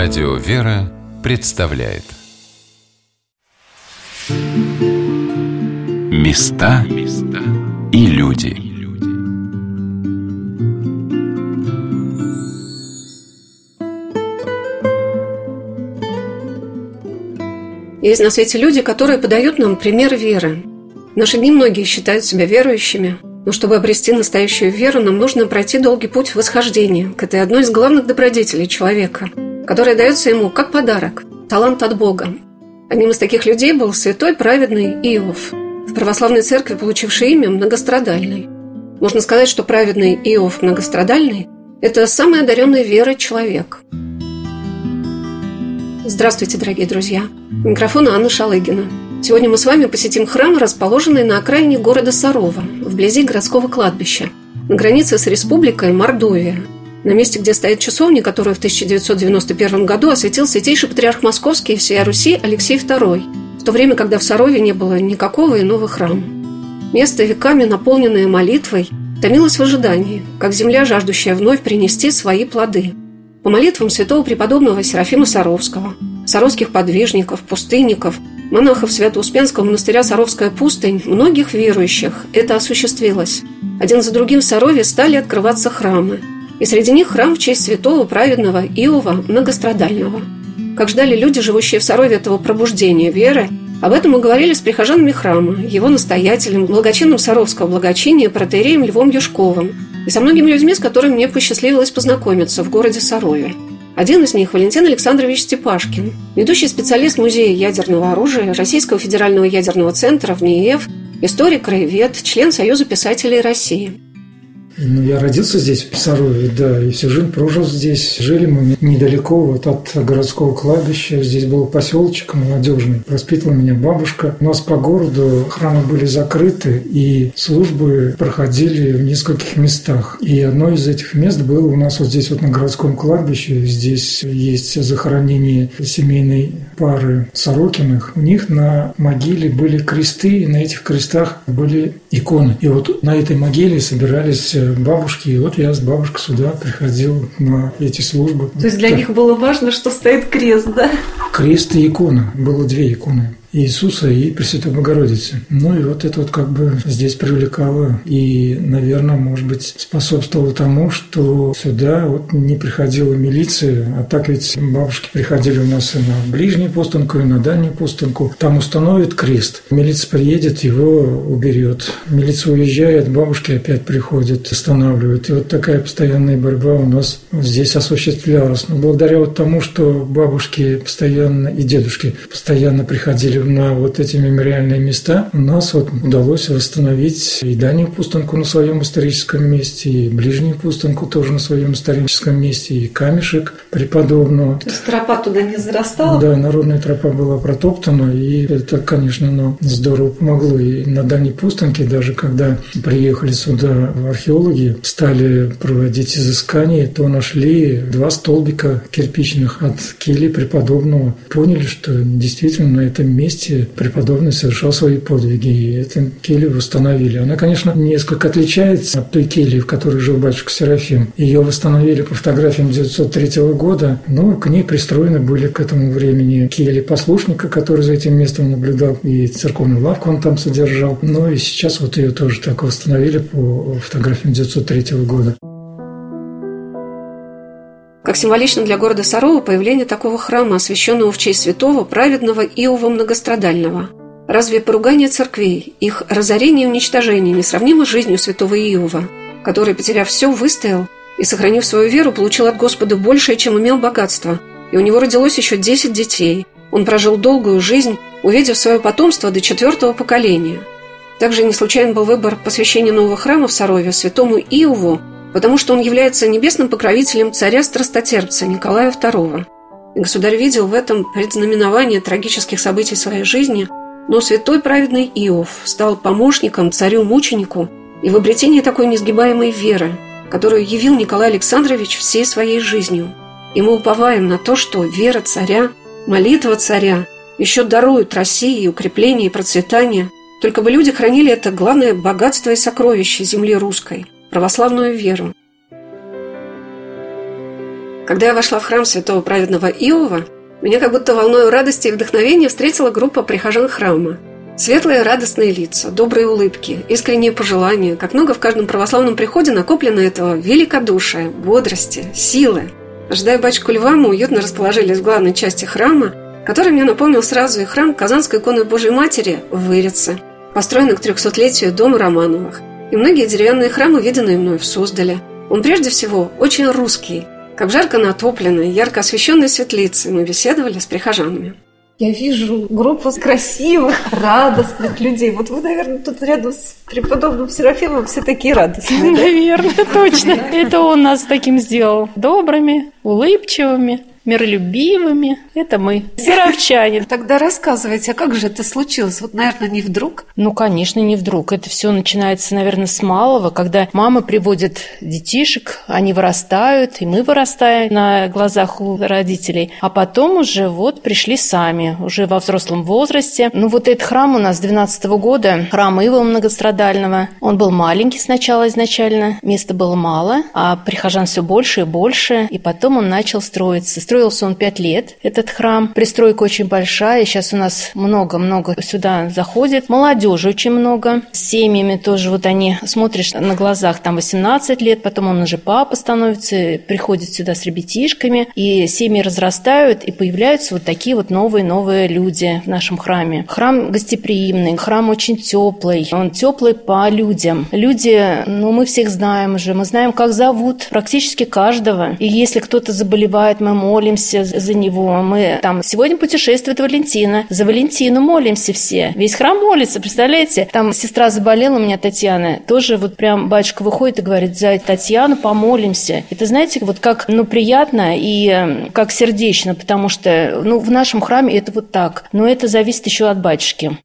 Радио «Вера» представляет Места и люди. Есть на свете люди, которые подают нам пример веры. В наши дни многие считают себя верующими, но чтобы обрести настоящую веру, нам нужно пройти долгий путь восхождения к этой одной из главных добродетелей человека, которая дается ему как подарок, талант от Бога. Одним из таких людей был святой праведный Иов, в православной церкви получивший имя Многострадальный. Можно сказать, что праведный Иов Многострадальный – это самый одаренный верой человек. Здравствуйте, дорогие друзья! У микрофона Анна Шалыгина. Сегодня мы с вами посетим храм, расположенный на окраине города Сарова, вблизи городского кладбища, на границе с республикой Мордовия, на месте, где стоит часовня, которую в 1991 году осветил святейший патриарх Московский и всея Руси Алексей II, в то время, когда в Сарове не было никакого иного храма. Место, веками наполненное молитвой, томилось в ожидании, как земля, жаждущая вновь принести свои плоды. По молитвам святого преподобного Серафима Саровского, саровских подвижников, пустынников, монахов Свято-Успенского монастыря Саровская пустынь, многих верующих это осуществилось. Один за другим в Сарове стали открываться храмы. И среди них храм в честь святого праведного Иова Многострадального. Как ждали люди, живущие в Сарове, этого пробуждения веры, об этом мы говорили с прихожанами храма, его настоятелем, благочинным Саровского благочиния, протоиереем Львом Юшковым и со многими людьми, с которыми мне посчастливилось познакомиться в городе Сарове. Один из них – Валентин Александрович Степашкин, ведущий специалист Музея ядерного оружия Российского федерального ядерного центра в НИЭФ, историк, краевед, член Союза писателей России. Я родился здесь, в Сарове, да, и всю жизнь прожил здесь. Жили мы недалеко вот от городского кладбища. Здесь был поселочек молодежный. Воспитывала меня бабушка. У нас по городу храмы были закрыты, и службы проходили в нескольких местах. И одно из этих мест было у нас вот здесь вот на городском кладбище. Здесь есть захоронение семейной пары Сорокиных. У них на могиле были кресты, и на этих крестах были иконы. И вот на этой могиле собирались бабушки, и вот я с бабушкой сюда приходил на эти службы. То есть для них было важно, что стоит крест, да? Крест и икона. Было две иконы. Иисуса и Пресвятой Богородицы. Ну и вот это вот как бы здесь привлекало и, наверное, может быть, способствовало тому, что сюда вот не приходила милиция, а так ведь бабушки приходили у нас и на ближнюю постынку, и на дальнюю постынку. Там установит крест, милиция приедет, его уберет. Милиция уезжает, бабушки опять приходят, останавливают. И вот такая постоянная борьба у нас здесь осуществлялась. Но благодаря вот тому, что бабушки постоянно и дедушки постоянно приходили на вот эти мемориальные места, у нас вот удалось восстановить и дальнюю пустынку на своем историческом месте, и ближнюю пустынку тоже на своем историческом месте, и камешек преподобного. То есть тропа туда не зарастала? Да, народная тропа была протоптана, и это, конечно, здорово помогло. И на дальней пустынке, даже когда приехали сюда археологи, стали проводить изыскания, то нашли 2 столбика кирпичных от кельи преподобного. Поняли, что действительно на этом месте преподобный совершал свои подвиги, и эту келью восстановили. Она, конечно, несколько отличается от той кельи, в которой жил батюшка Серафим. Ее восстановили по фотографиям 1903 года, но к ней пристроены были к этому времени кельи послушника, который за этим местом наблюдал, и церковную лавку он там содержал. Ну и сейчас вот ее тоже так восстановили по фотографиям 1903 года. Как символично для города Сарова появление такого храма, освященного в честь святого праведного Иова Многострадального. Разве поругание церквей, их разорение и уничтожение несравнимо с жизнью святого Иова, который, потеряв все, выстоял и, сохранив свою веру, получил от Господа большее, чем имел богатство, и у него родилось еще 10 детей. Он прожил долгую жизнь, увидев свое потомство до 4-го поколения. Также не случайен был выбор посвящения нового храма в Сарове святому Иову, потому что он является небесным покровителем царя-страстотерпца Николая II. И государь видел в этом предзнаменование трагических событий своей жизни, но святой праведный Иов стал помощником царю-мученику и в обретении такой несгибаемой веры, которую явил Николай Александрович всей своей жизнью. И мы уповаем на то, что вера царя, молитва царя еще даруют России укрепление и процветание, только бы люди хранили это главное богатство и сокровище земли русской – православную веру. Когда я вошла в храм святого праведного Иова, меня как будто волною радости и вдохновения встретила группа прихожан храма. Светлые радостные лица, добрые улыбки, искренние пожелания, как много в каждом православном приходе накоплено этого великодушия, бодрости, силы. Ожидая батюшку Льва, мы уютно расположились в главной части храма, который мне напомнил сразу и храм Казанской иконы Божией Матери в Вырице, построенный к 300-летию дома Романовых, и многие деревянные храмы, виденные мной в Суздале. Он прежде всего очень русский. Как в жарко натопленной, ярко освещенной светлице мы беседовали с прихожанами. Я вижу группу красивых, радостных людей. Вот вы, наверное, тут рядом с преподобным Серафимом все такие радостные. Наверное, точно. Это он нас таким сделал. Добрыми, улыбчивыми, миролюбивыми. Это мы, саровчане. Тогда рассказывайте, а как же это случилось? Вот, наверное, не вдруг? Ну, конечно, не вдруг. Это все начинается, наверное, с малого, когда мама приводит детишек, они вырастают, и мы вырастаем на глазах у родителей. А потом уже вот пришли сами, уже во взрослом возрасте. Ну, вот этот храм у нас с 12 года, храм Иова Многострадального. Он был маленький сначала изначально, места было мало, а прихожан все больше и больше, и потом он начал строиться. Строился он 5 лет, этот храм. Пристройка очень большая. Сейчас у нас много-много сюда заходит. Молодежи очень много. С семьями тоже вот они, смотришь на глазах, там 18 лет, потом он уже папа становится, приходит сюда с ребятишками. И семьи разрастают, и появляются вот такие вот новые люди в нашем храме. Храм гостеприимный, храм очень теплый. Он теплый по людям. Люди, ну, мы всех знаем уже. Мы знаем, как зовут практически каждого. И если кто-то заболевает, мы молимся за него. Мы там сегодня путешествует Валентина. За Валентину молимся все. Весь храм молится, представляете? Там сестра заболела у меня, Татьяна. Тоже вот прям батюшка выходит и говорит: за Татьяну помолимся. Это, знаете, вот как, ну, приятно и как сердечно, потому что, ну, в нашем храме это вот так. Но это зависит еще от батюшки.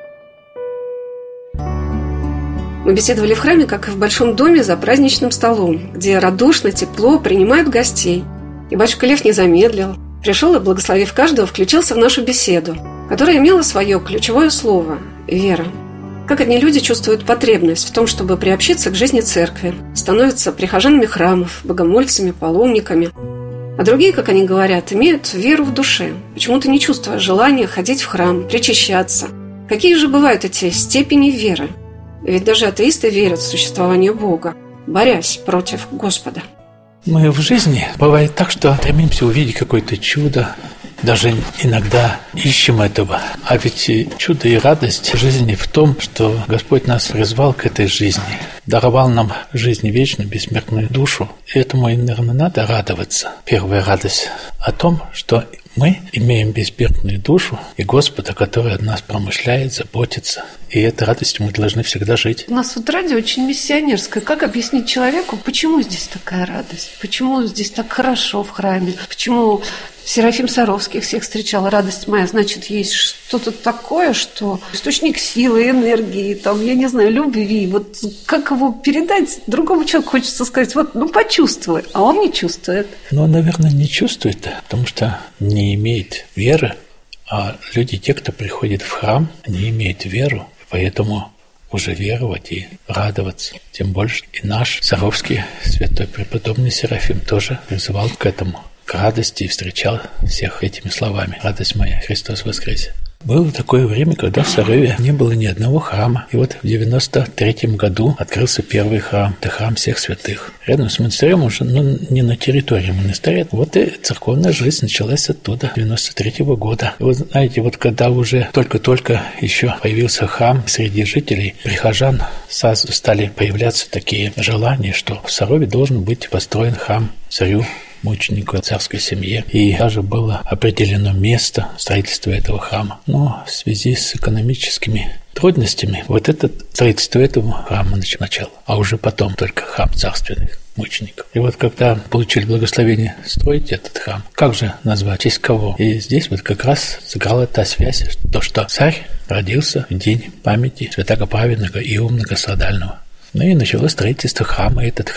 Мы беседовали в храме, как и в большом доме за праздничным столом, где радушно, тепло принимают гостей. И батюшка Лев не замедлил. Пришел и, благословив каждого, включился в нашу беседу, которая имела свое ключевое слово – вера. Как одни люди чувствуют потребность в том, чтобы приобщиться к жизни церкви, становятся прихожанами храмов, богомольцами, паломниками. А другие, как они говорят, имеют веру в душе, почему-то не чувствуя желания ходить в храм, причащаться. Какие же бывают эти степени веры? Ведь даже атеисты верят в существование Бога, борясь против Господа. Мы в жизни бывает так, что стремимся увидеть какое-то чудо, даже иногда ищем этого. А ведь чудо и радость жизни в том, что Господь нас призвал к этой жизни, даровал нам жизнь вечную, бессмертную душу. И этому, наверное, надо радоваться. Первая радость о том, что мы имеем бессмертную душу и Господа, который о нас промышляет, заботится. И этой радостью мы должны всегда жить. У нас вот радио очень миссионерское. Как объяснить человеку, почему здесь такая радость? Почему здесь так хорошо в храме? Почему Серафим Саровский всех встречал? Радость моя, значит, есть что-то такое, что источник силы, энергии, там, я не знаю, любви. Вот как его передать другому человеку? Хочется сказать, вот, ну, почувствуй, а он не чувствует. Ну, он, наверное, не чувствует, потому что не имеет веры. А люди, те, кто приходит в храм, не имеют веру, поэтому уже веровать и радоваться. Тем больше и наш Саровский святой преподобный Серафим тоже призывал к этому, к радости, и встречал всех этими словами: «Радость моя, Христос воскресе». Было такое время, когда в Сарове не было ни одного храма. И вот в 93-м году открылся первый храм. Это храм всех святых. Рядом с монастырем уже, ну, не на территории монастыря. Вот и церковная жизнь началась оттуда, 93-го года. И вот знаете, вот когда уже только-только еще появился храм среди жителей, прихожан, сразу стали появляться такие желания, что в Сарове должен быть построен храм царю, мученику, царской семье. И даже было определено место строительства этого храма. Но в связи с экономическими трудностями вот это строительство этого храма начало. А уже потом только храм царственных мучеников. И вот когда получили благословение строить этот храм, как же назвать, в честь кого? И здесь вот как раз сыграла та связь, то, что царь родился в день памяти святого праведного Иова Многострадального. Ну и началось строительство храма. И этот храм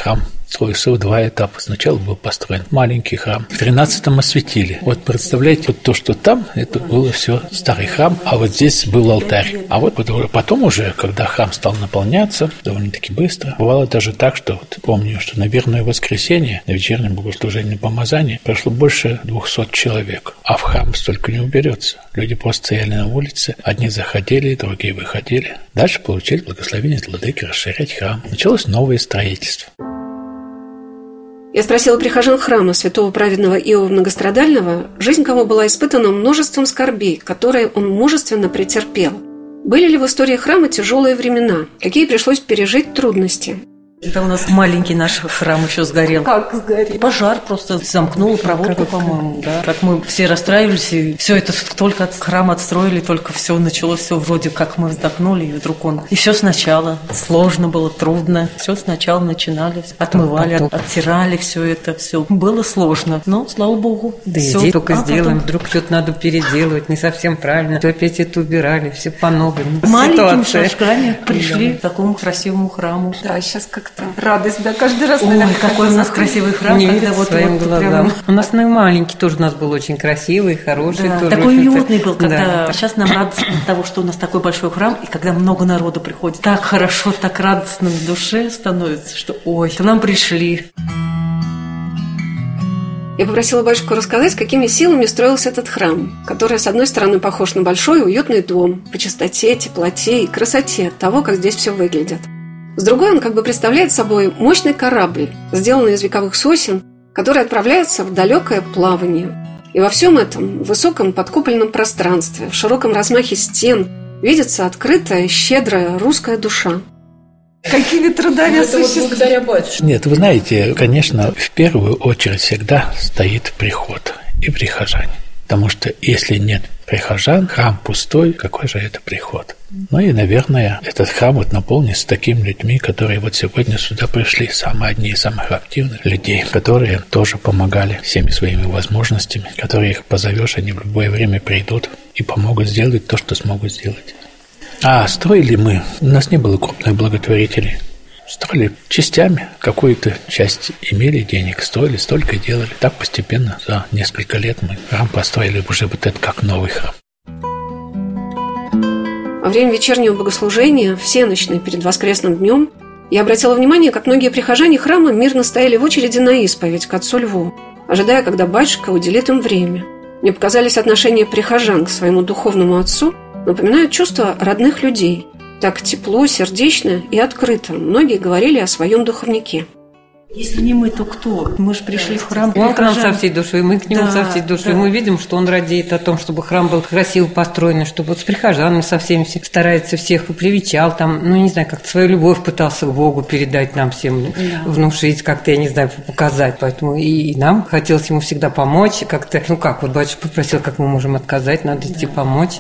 строился в 2 этапа. Сначала был построен маленький храм, в 13-м осветили. Вот представляете, вот то, что там, это было все старый храм, а вот здесь был алтарь. А вот потом уже, когда храм стал наполняться довольно-таки быстро, бывало даже так, что вот помню, что на верное воскресенье, на вечернем богослужении помазания прошло больше 200 человек, а в храм столько не уберется. Люди просто стояли на улице, одни заходили, другие выходили. Дальше получили благословение от владыки расширять храм. Началось новое строительство. Я спросила прихожан храма святого праведного Иова Многострадального, жизнь кого была испытана множеством скорбей, которые он мужественно претерпел. Были ли в истории храма тяжелые времена? Какие пришлось пережить трудности? Это у нас маленький наш храм еще сгорел. Как сгорел? Пожар просто замкнул проводку, по-моему, да. Как мы все расстраивались, и все это только храм отстроили, только все началось, все вроде как мы вздохнули, и вдруг он. И все сначала. Сложно было, трудно. Все сначала начинали, отмывали, оттирали все это, все. Было сложно, но, слава богу, да все. иди только сделаем, вдруг что-то надо переделывать, не совсем правильно. То опять это убирали, все по новым. Маленькими шажками пришли к такому красивому храму. Да, сейчас как-то радость, да, каждый раз. Ой, какой у нас красивый храм. Не верит своим глазам. У нас маленький тоже у нас был очень красивый, хороший. Да, тоже такой уютный был, когда... Да. Сейчас нам радостно от того, что у нас такой большой храм, и когда много народу приходит. Так хорошо, так радостно в душе становится, что ой, к нам пришли. Я попросила батюшку рассказать, какими силами строился этот храм, который, с одной стороны, похож на большой уютный дом по чистоте, теплоте и красоте того, как здесь все выглядит. С другой, он как бы представляет собой мощный корабль, сделанный из вековых сосен, который отправляется в далекое плавание. И во всем этом высоком подкупольном пространстве, в широком размахе стен, видится открытая, щедрая русская душа. Какими трудами осуществляли? Нет, вы знаете, конечно, в первую очередь всегда стоит приход и прихожане. Потому что если нет прихожан, храм пустой, какой же это приход? Ну и, наверное, этот храм вот наполнится такими людьми, которые вот сегодня сюда пришли, одни из самых активных людей, которые тоже помогали всеми своими возможностями, которые их позовешь, они в любое время придут и помогут сделать то, что смогут сделать. А строили мы, у нас не было крупных благотворителей. Строили частями, какую-то часть имели денег, строили, столько делали. Так постепенно за несколько лет мы храм построили уже вот это как новый храм. Во время вечернего богослужения, всенощной перед воскресным днем, я обратила внимание, как многие прихожане храма мирно стояли в очереди на исповедь к отцу Льву, ожидая, когда батюшка уделит им время. Мне показались отношения прихожан к своему духовному отцу напоминают чувства родных людей. Так тепло, сердечно и открыто многие говорили о своем духовнике. Если не мы, то кто? Мы же пришли в храм. Он к нам со всей душой, мы к нему со всей душой. Мы видим, что он радеет о том, чтобы храм был красиво построен, чтобы вот с прихожанами со всеми старается всех, привечал там, не знаю, как-то свою любовь пытался к Богу передать нам всем, внушить, как-то, я не знаю, показать. Поэтому и нам хотелось ему всегда помочь, как-то, вот батюшка попросил, как мы можем отказать, надо идти помочь.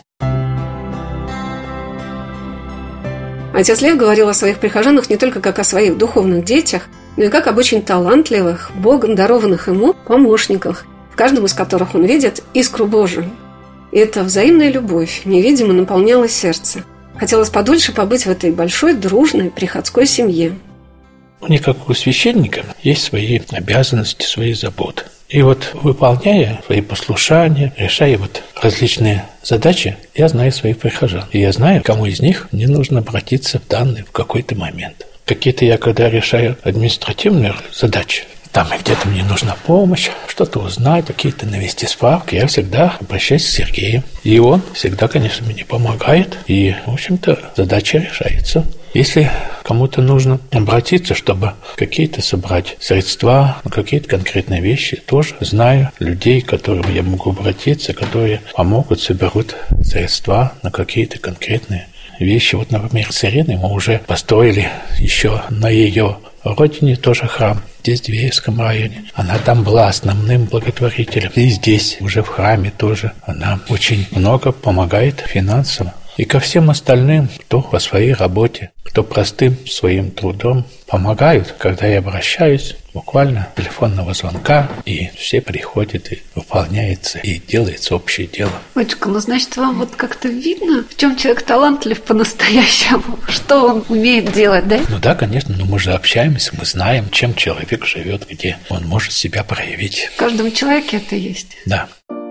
Отец Лев говорил о своих прихожанах не только как о своих духовных детях, но и как об очень талантливых, Богом дарованных ему помощниках, в каждом из которых он видит искру Божию. И эта взаимная любовь невидимо наполняла сердце. Хотелось подольше побыть в этой большой, дружной приходской семье. У них, как у священника, есть свои обязанности, свои заботы. И вот, выполняя свои послушания, решая различные задачи, я знаю своих прихожан. И я знаю, кому из них мне нужно обратиться в какой-то момент. Какие-то я, когда решаю административные задачи, там где-то мне нужна помощь, что-то узнать, какие-то навести справки, я всегда обращаюсь к Сергею. И он всегда, конечно, мне помогает. И, в общем-то, задача решается. Если кому-то нужно обратиться, чтобы какие-то собрать средства, на какие-то конкретные вещи, тоже знаю людей, к которым я могу обратиться, которые помогут, соберут средства на какие-то конкретные вещи. Например, с Ириной мы уже построили еще на ее родине тоже храм, здесь, в Веевском районе. Она там была основным благотворителем. И здесь, уже в храме тоже, она очень много помогает финансово. И ко всем остальным, кто по своей работе, кто простым своим трудом помогают, когда я обращаюсь, буквально телефонного звонка, и все приходят, и выполняется, и делается общее дело. Батюшка, ну, значит, вам вот как-то видно, в чем человек талантлив по-настоящему, что он умеет делать, да? Ну да, конечно, но мы же общаемся, мы знаем, чем человек живет, где он может себя проявить. В каждом человеке это есть. Да.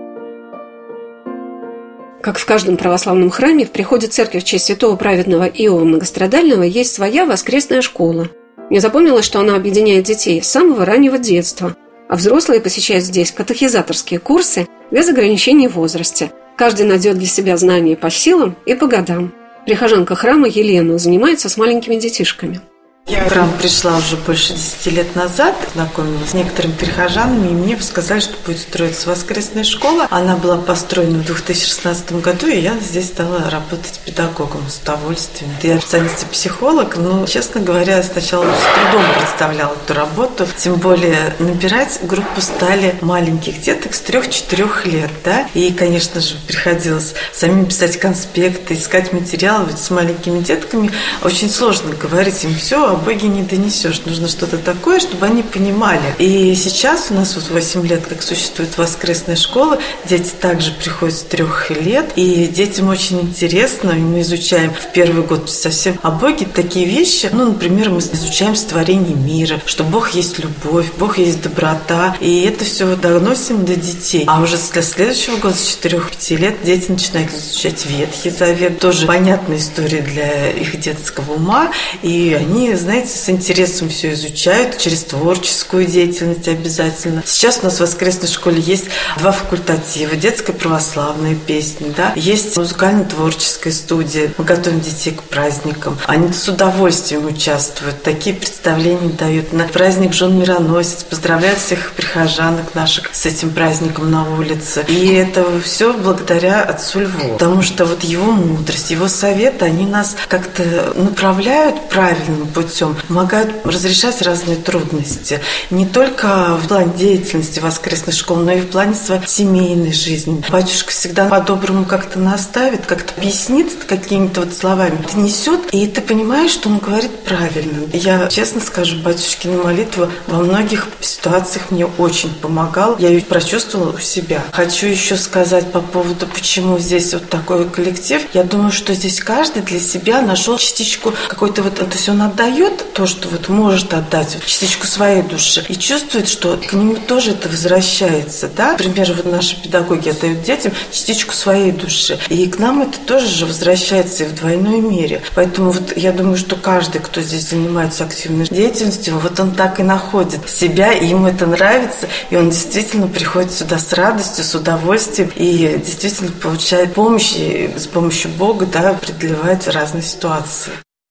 Как в каждом православном храме, в приходе церкви в честь святого праведного Иова Многострадального есть своя воскресная школа. Мне запомнилось, что она объединяет детей с самого раннего детства, а взрослые посещают здесь катехизаторские курсы без ограничений в возрасте. Каждый найдет для себя знания по силам и по годам. Прихожанка храма Елена занимается с маленькими детишками. Я в храм пришла уже больше 10 лет назад, знакомилась с некоторыми прихожанами, и мне сказали, что будет строиться воскресная школа. Она была построена в 2016 году, и я здесь стала работать педагогом с удовольствием. Я специальность психолог, но, честно говоря, сначала с трудом представляла эту работу. Тем более набирать группу стали маленьких деток с 3-4 лет, да. И, конечно же, приходилось самим писать конспекты, искать материалы. Ведь с маленькими детками очень сложно говорить им все, о Боге не донесешь. Нужно что-то такое, чтобы они понимали. И сейчас у нас вот 8 лет, как существует воскресная школа, дети также приходят с 3 лет, и детям очень интересно, и мы изучаем в первый год совсем о Боге такие вещи. Ну, например, мы изучаем сотворение мира, что Бог есть любовь, Бог есть доброта, и это все доносим до детей. А уже для следующего года, с 4-5 лет, дети начинают изучать Ветхий Завет, тоже понятная история для их детского ума, и они, знаете, с интересом все изучают, через творческую деятельность обязательно. Сейчас у нас в воскресной школе есть 2 факультатива. Детская православная песня, да? Есть музыкально-творческая студия. Мы готовим детей к праздникам. Они с удовольствием участвуют. Такие представления дают. На праздник Жен Мироносец поздравляют всех прихожанок наших с этим праздником на улице. И это все благодаря отцу Льву. Потому что вот его мудрость, его советы, они нас как-то направляют правильным путем, помогают разрешать разные трудности. Не только в плане деятельности воскресной школы, но и в плане своей семейной жизни. Батюшка всегда по-доброму как-то наставит, как-то объяснит какими-то вот словами. Это несет, и ты понимаешь, что он говорит правильно. Я, честно скажу, батюшкина молитва во многих ситуациях мне очень помогала. Я ее прочувствовала у себя. Хочу еще сказать по поводу, почему здесь вот такой коллектив. Я думаю, что здесь каждый для себя нашел частичку какой-то вот, то есть он отдает то, что вот может отдать, вот частичку своей души, и чувствует, что к нему тоже это возвращается, да. Например, вот наши педагоги отдают детям частичку своей души, и к нам это тоже же возвращается и в двойной мере. Поэтому вот я думаю, что каждый, кто здесь занимается активной деятельностью, вот он так и находит себя, и ему это нравится, и он действительно приходит сюда с радостью, с удовольствием, и действительно получает помощь, и с помощью Бога, да, преодолевает разные ситуации.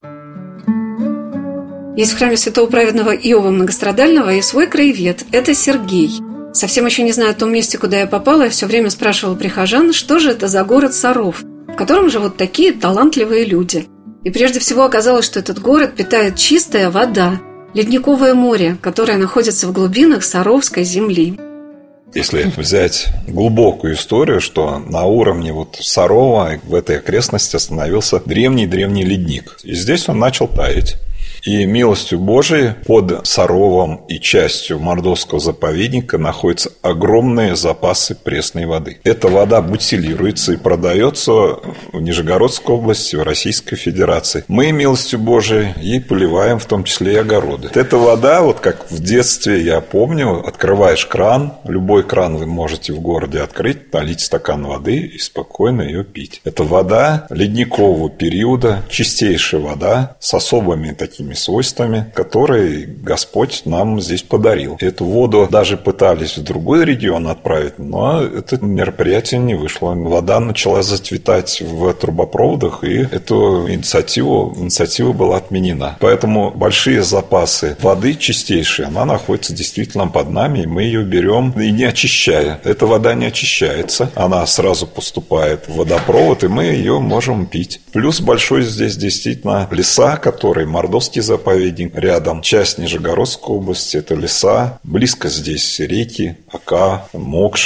Есть в храме святого праведного Иова Многострадального и свой краевед – это Сергей. Совсем еще не знаю о том месте, куда я попала, я все время спрашивала прихожан, что же это за город Саров, в котором живут такие талантливые люди. И прежде всего оказалось, что этот город питает чистая вода, ледниковое море, которое находится в глубинах Саровской земли. Если взять глубокую историю, что на уровне вот Сарова в этой окрестности остановился древний-древний ледник. И здесь он начал таять. И милостью Божией под Саровом и частью Мордовского заповедника находятся огромные запасы пресной воды. Эта вода бутилируется и продается в Нижегородской области, в Российской Федерации. Мы милостью Божией ей поливаем в том числе и огороды. Эта вода, вот как в детстве я помню, открываешь кран, любой кран вы можете в городе открыть, налить стакан воды и спокойно ее пить. Это вода ледникового периода, чистейшая вода с особыми такими свойствами, которые Господь нам здесь подарил. Эту воду даже пытались в другой регион отправить, но это мероприятие не вышло. Вода начала зацветать в трубопроводах, и эту инициатива была отменена. Поэтому большие запасы воды чистейшей, она находится действительно под нами, и мы ее берем и не очищая. Эта вода не очищается, она сразу поступает в водопровод, и мы ее можем пить. Плюс большой здесь действительно леса, которые Мордовский заповедник рядом, часть Нижегородской области, это леса, близко здесь реки, Ока, Мокша,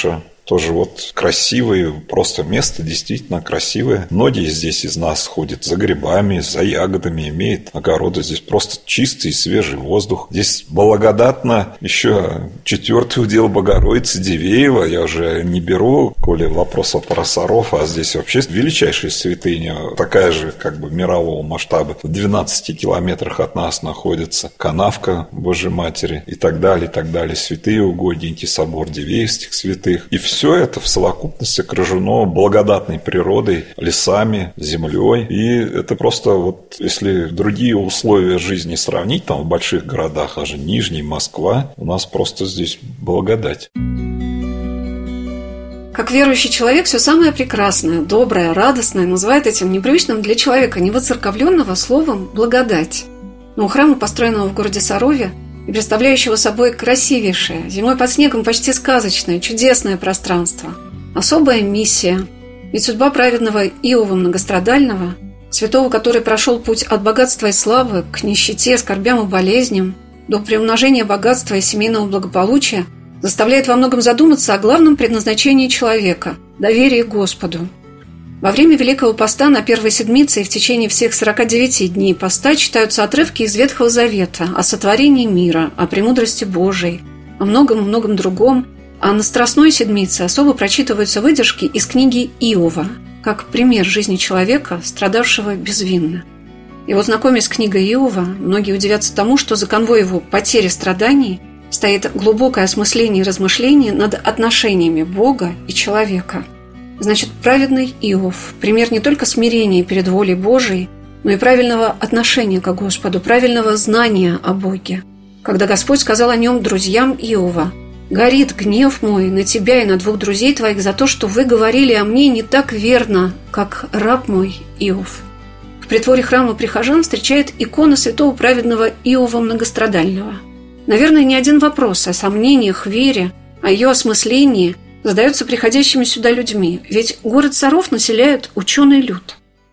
тоже вот красивое, просто место действительно красивое. Многие здесь из нас ходят за грибами, за ягодами, имеют огороды. Здесь просто чистый и свежий воздух. Здесь благодатно еще 4-й удел Богородицы Дивеева. Я уже не беру, коли вопрос про Саров, а здесь вообще величайшая святыня, такая же как бы мирового масштаба. В 12 километрах от нас находится канавка Божьей Матери и так далее, и так далее. Святые угодники, собор Дивеевских святых. И все это в совокупности окружено благодатной природой, лесами, землей. И это просто вот, если другие условия жизни сравнить, там в больших городах, даже Нижний, Москва, у нас просто здесь благодать. Как верующий человек все самое прекрасное, доброе, радостное называет этим непривычным для человека невоцерковленного словом «благодать». Но у храма, построенного в городе Сарове и представляющего собой красивейшее, зимой под снегом почти сказочное, чудесное пространство, особая миссия. Ведь судьба праведного Иова Многострадального, святого, который прошел путь от богатства и славы к нищете, скорбям и болезням, до приумножения богатства и семейного благополучия, заставляет во многом задуматься о главном предназначении человека – доверии к Господу. Во время Великого Поста на первой седмице и в течение всех 49 дней поста читаются отрывки из Ветхого Завета о сотворении мира, о премудрости Божией, о многом другом, а на Страстной седмице особо прочитываются выдержки из книги Иова, как пример жизни человека, страдавшего безвинно. И вот, знакомясь с книгой Иова, многие удивятся тому, что за конвой его потери страданий стоит глубокое осмысление и размышление над отношениями Бога и человека. Значит, праведный Иов – пример не только смирения перед волей Божией, но и правильного отношения к Господу, правильного знания о Боге. Когда Господь сказал о нем друзьям Иова: «Горит гнев мой на тебя и на 2 друзей твоих за то, что вы говорили о мне не так верно, как раб мой Иов». В притворе храма прихожан встречает икона святого праведного Иова Многострадального. Наверное, ни один вопрос о сомнениях в вере, о ее осмыслении задается приходящими сюда людьми, ведь город Саров населяет ученый люд.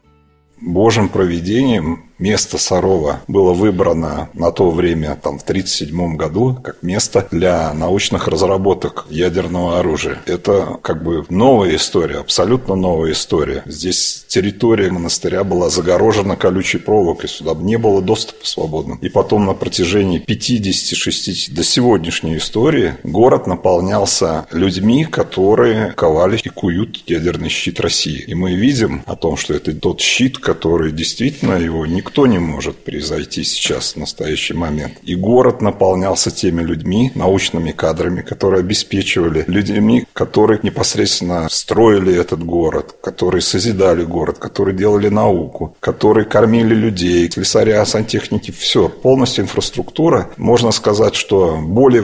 Божьим провидением место Сарова было выбрано на то время, в 1937 году, как место для научных разработок ядерного оружия. Это как бы новая история, абсолютно новая история. Здесь территория монастыря была загорожена колючей проволокой, сюда не было доступа свободным. И потом на протяжении 50-60 до сегодняшней истории город наполнялся людьми, которые ковали и куют ядерный щит России. И мы видим о том, что это тот щит, который действительно его никто не может превзойти сейчас, в настоящий момент. И город наполнялся теми людьми, научными кадрами, которые обеспечивали, людьми, которые непосредственно строили этот город, которые созидали город, которые делали науку, которые кормили людей, слесаря, сантехники, все, полностью инфраструктура. Можно сказать, что более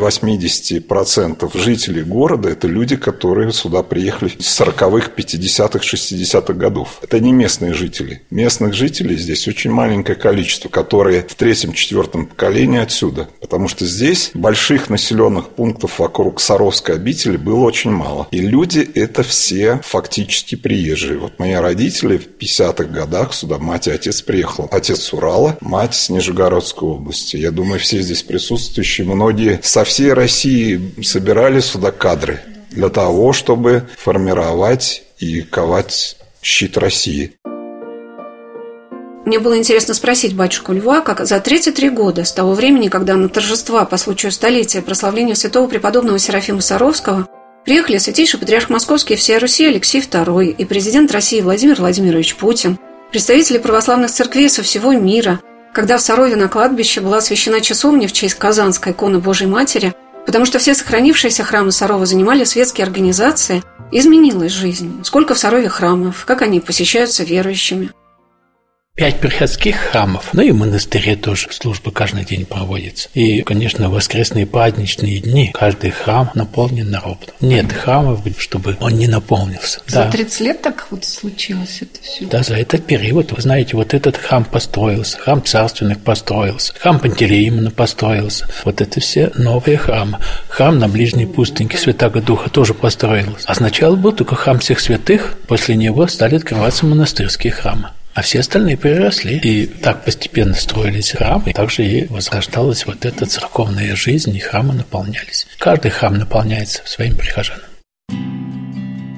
80% жителей города – это люди, которые сюда приехали с 40-х, 50-х, 60-х годов. Это не местные жители. Местных жителей здесь очень маленькое количество, которые в 3-4 поколении отсюда. Потому что здесь больших населенных пунктов вокруг Саровской обители было очень мало. И люди – это все фактически приезжие. Вот мои родители в 50-х годах сюда, мать и отец приехал. Отец с Урала, мать с Нижегородской области. Я думаю, все здесь присутствующие, многие со всей России собирали сюда кадры для того, чтобы формировать и ковать щит России. Мне было интересно спросить батюшку Льва, как за 33 года с того времени, когда на торжества по случаю столетия прославления святого преподобного Серафима Саровского приехали святейший патриарх Московский и всея Руси Алексей II и президент России Владимир Владимирович Путин, представители православных церквей со всего мира, когда в Сарове на кладбище была освящена часовня в честь Казанской иконы Божьей Матери, потому что все сохранившиеся храмы Сарова занимали светские организации, изменилась жизнь. Сколько в Сарове храмов, как они посещаются верующими. 5 приходских храмов, ну и в монастыре тоже служба каждый день проводится. И, конечно, в воскресные праздничные дни каждый храм наполнен народом. Нет храмов, чтобы он не наполнился. За 30 лет так вот случилось это все? Да, за этот период, вы знаете, вот этот храм построился, храм царственных построился, храм Пантелеимона построился. Вот это все новые храмы. Храм на Ближней пустыньке Святаго Духа тоже построился. А сначала был только храм всех святых, после него стали открываться монастырские храмы. А все остальные переросли. И так постепенно строились храмы. И также и возрождалась вот эта церковная жизнь, и храмы наполнялись. Каждый храм наполняется своим прихожанам.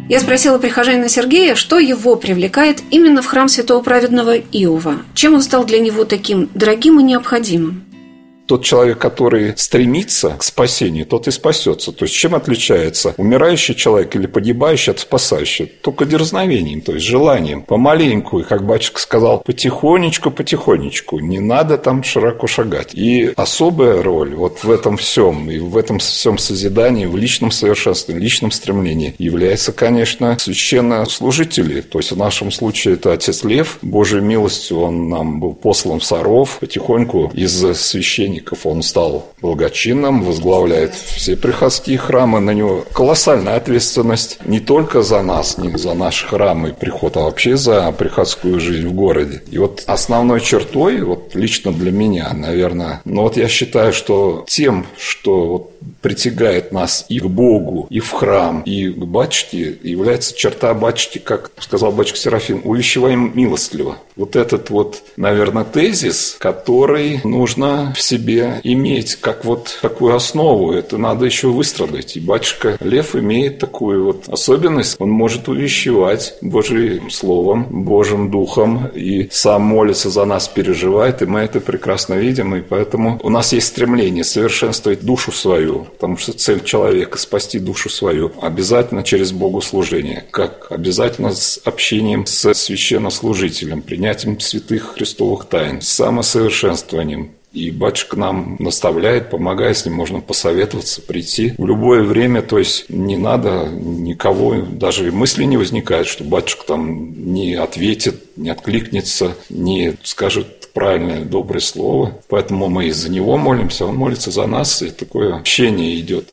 Я спросила прихожанина Сергея, что его привлекает именно в храм святого праведного Иова, чем он стал для него таким дорогим и необходимым. Тот человек, который стремится к спасению, тот и спасется. То есть, чем отличается умирающий человек или погибающий от спасающего? Только дерзновением, то есть желанием, помаленьку. И, как батюшка сказал, потихонечку, потихонечку. Не надо там широко шагать. И особая роль вот в этом всем, и в этом всем созидании, в личном совершенстве, в личном стремлении является, конечно, священнослужители. То есть, в нашем случае это отец Лев. Божьей милостью он нам был послан в Саров. Потихоньку из священников он стал благочинным, возглавляет все приходские храмы. На него колоссальная ответственность не только за нас, не за наш храм и приход, а вообще за приходскую жизнь в городе. И вот основной чертой, вот лично для меня, наверное, я считаю, что тем, что вот притягает нас и к Богу, и в храм, и к батюшке, является черта батюшки, как сказал батюшка Серафим, увещеваем милостливо. Вот этот вот, наверное, тезис, который нужно в себе иметь как вот такую основу. Это надо еще выстрадать. И батюшка Лев имеет такую вот особенность. Он может увещевать Божьим словом, Божьим духом, и сам молится за нас, переживает, и мы это прекрасно видим. И поэтому у нас есть стремление совершенствовать душу свою, потому что цель человека – спасти душу свою обязательно через богослужение, как обязательно с общением с священнослужителем, принятием святых христовых тайн, с самосовершенствованием. И батюшка нам наставляет, помогает, с ним можно посоветоваться, прийти в любое время. То есть не надо никого, даже мысли не возникает, что батюшка там не ответит, не откликнется, не скажет правильное, доброе слово. Поэтому мы и за него молимся, он молится за нас, и такое общение идет.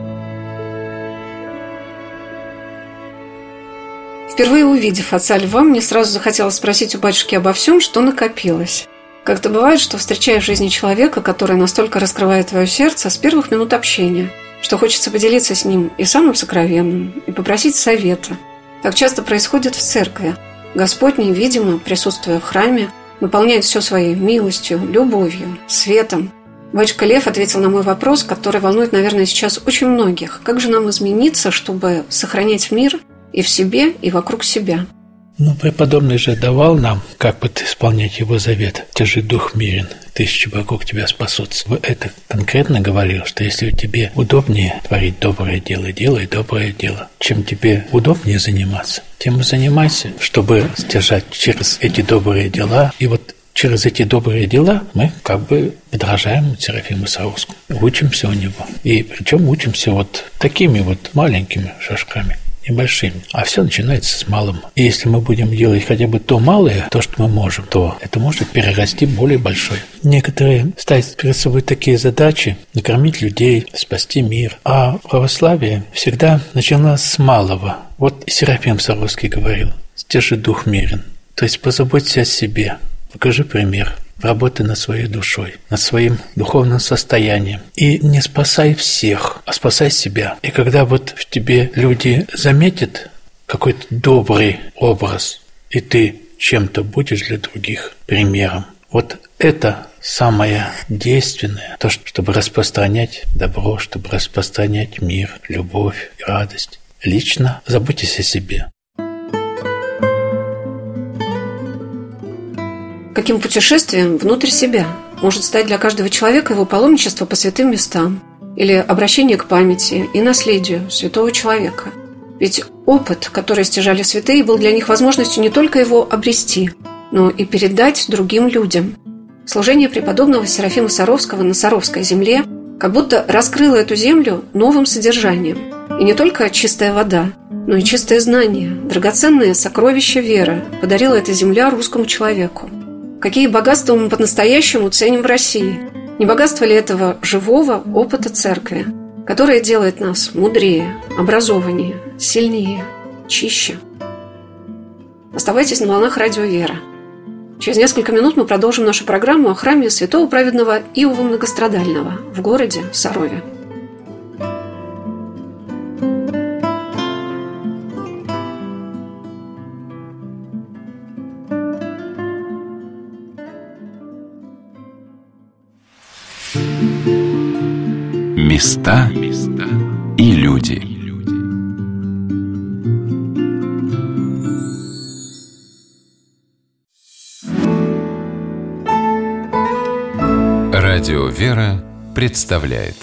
Впервые увидев отца Льва, мне сразу захотелось спросить у батюшки обо всем, что накопилось. Как-то бывает, что встречаешь в жизни человека, который настолько раскрывает твое сердце с первых минут общения, что хочется поделиться с ним и самым сокровенным, и попросить совета. Так часто происходит в церкви. Господь невидимо, присутствуя в храме, наполняет все своей милостью, любовью, светом. Батюшка Лев ответил на мой вопрос, который волнует, наверное, сейчас очень многих. Как же нам измениться, чтобы сохранять мир и в себе, и вокруг себя? Преподобный же давал нам, как вот исполнять его завет. «Тяжи дух мирен, 1000 вокруг тебя спасутся». Это конкретно говорил, что если тебе удобнее творить доброе дело, делай доброе дело. Чем тебе удобнее заниматься, тем и занимайся, чтобы стяжать через эти добрые дела. И вот через эти добрые дела мы как бы подражаем Серафиму Саровскому, учимся у него. И причем учимся вот такими вот маленькими шажками. Небольшими. А все начинается с малым. И если мы будем делать хотя бы то малое, то, что мы можем, то это может перерасти в более большое. Некоторые ставят перед собой такие задачи: накормить людей, спасти мир. А православие всегда начиналось с малого. Вот Серафим Саровский говорил: «Стяжи дух мирен». То есть позаботься о себе, покажи пример. Работай над своей душой, над своим духовным состоянием. И не спасай всех, а спасай себя. И когда вот в тебе люди заметят какой-то добрый образ, и ты чем-то будешь для других примером, вот это самое действенное, то, чтобы распространять добро, чтобы распространять мир, любовь, радость. Лично заботьтесь о себе. Каким путешествием внутрь себя может стать для каждого человека его паломничество по святым местам или обращение к памяти и наследию святого человека? Ведь опыт, который стяжали святые, был для них возможностью не только его обрести, но и передать другим людям. Служение преподобного Серафима Саровского на Саровской земле как будто раскрыло эту землю новым содержанием. И не только чистая вода, но и чистое знание, драгоценное сокровище веры подарила эта земля русскому человеку. Какие богатства мы по-настоящему ценим в России? Не богатство ли этого живого опыта церкви, которое делает нас мудрее, образованнее, сильнее, чище? Оставайтесь на волнах радио «Вера». Через несколько минут мы продолжим нашу программу о храме святого праведного Иова Многострадального в городе Сарове. Места и люди. Радио «Вера» представляет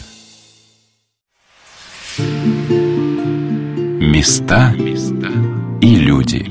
Места и люди.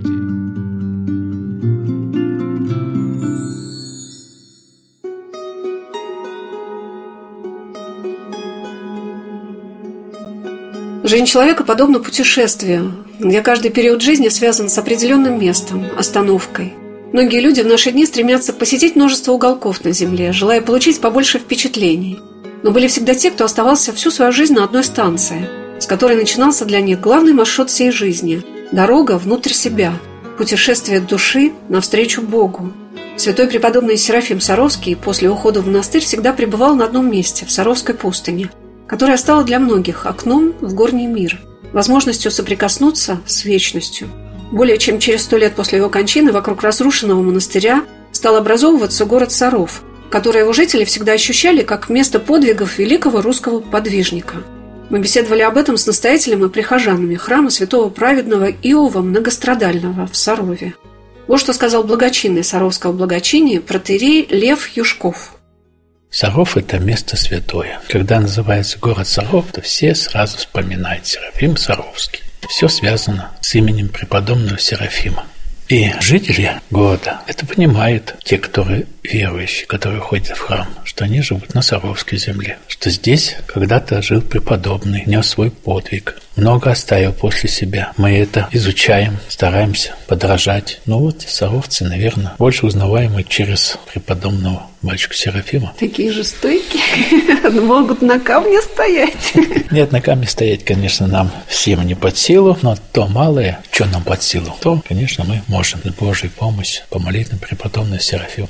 Жизнь человека подобна путешествию, где каждый период жизни связан с определенным местом, остановкой. Многие люди в наши дни стремятся посетить множество уголков на Земле, желая получить побольше впечатлений. Но были всегда те, кто оставался всю свою жизнь на одной станции, с которой начинался для них главный маршрут всей жизни – дорога внутрь себя, путешествие души навстречу Богу. Святой преподобный Серафим Саровский после ухода в монастырь всегда пребывал на одном месте – в Саровской пустыне, которая стала для многих окном в горний мир, возможностью соприкоснуться с вечностью. Более чем через 100 лет после его кончины вокруг разрушенного монастыря стал образовываться город Саров, который его жители всегда ощущали как место подвигов великого русского подвижника. Мы беседовали об этом с настоятелем и прихожанами храма святого праведного Иова Многострадального в Сарове. Вот что сказал благочинный Саровского благочиния протоиерей Лев Юшков. Саров – это место святое. Когда называется город Саров, то все сразу вспоминают Серафим Саровский. Все связано с именем преподобного Серафима. И жители города это понимают, те, которые верующие, которые ходят в храм, что они живут на Саровской земле, что здесь когда-то жил преподобный, нес свой подвиг, много оставил после себя. Мы это изучаем, стараемся подражать. Ну вот, саровцы, наверное, больше узнаваемы через преподобного батюшку Серафима. Такие же стойкие, могут на камне стоять. Нет, на камне стоять, конечно, нам всем не под силу, но то малое, что нам под силу, то, конечно, мы можем с Божьей помощью помолить на преподобного Серафима.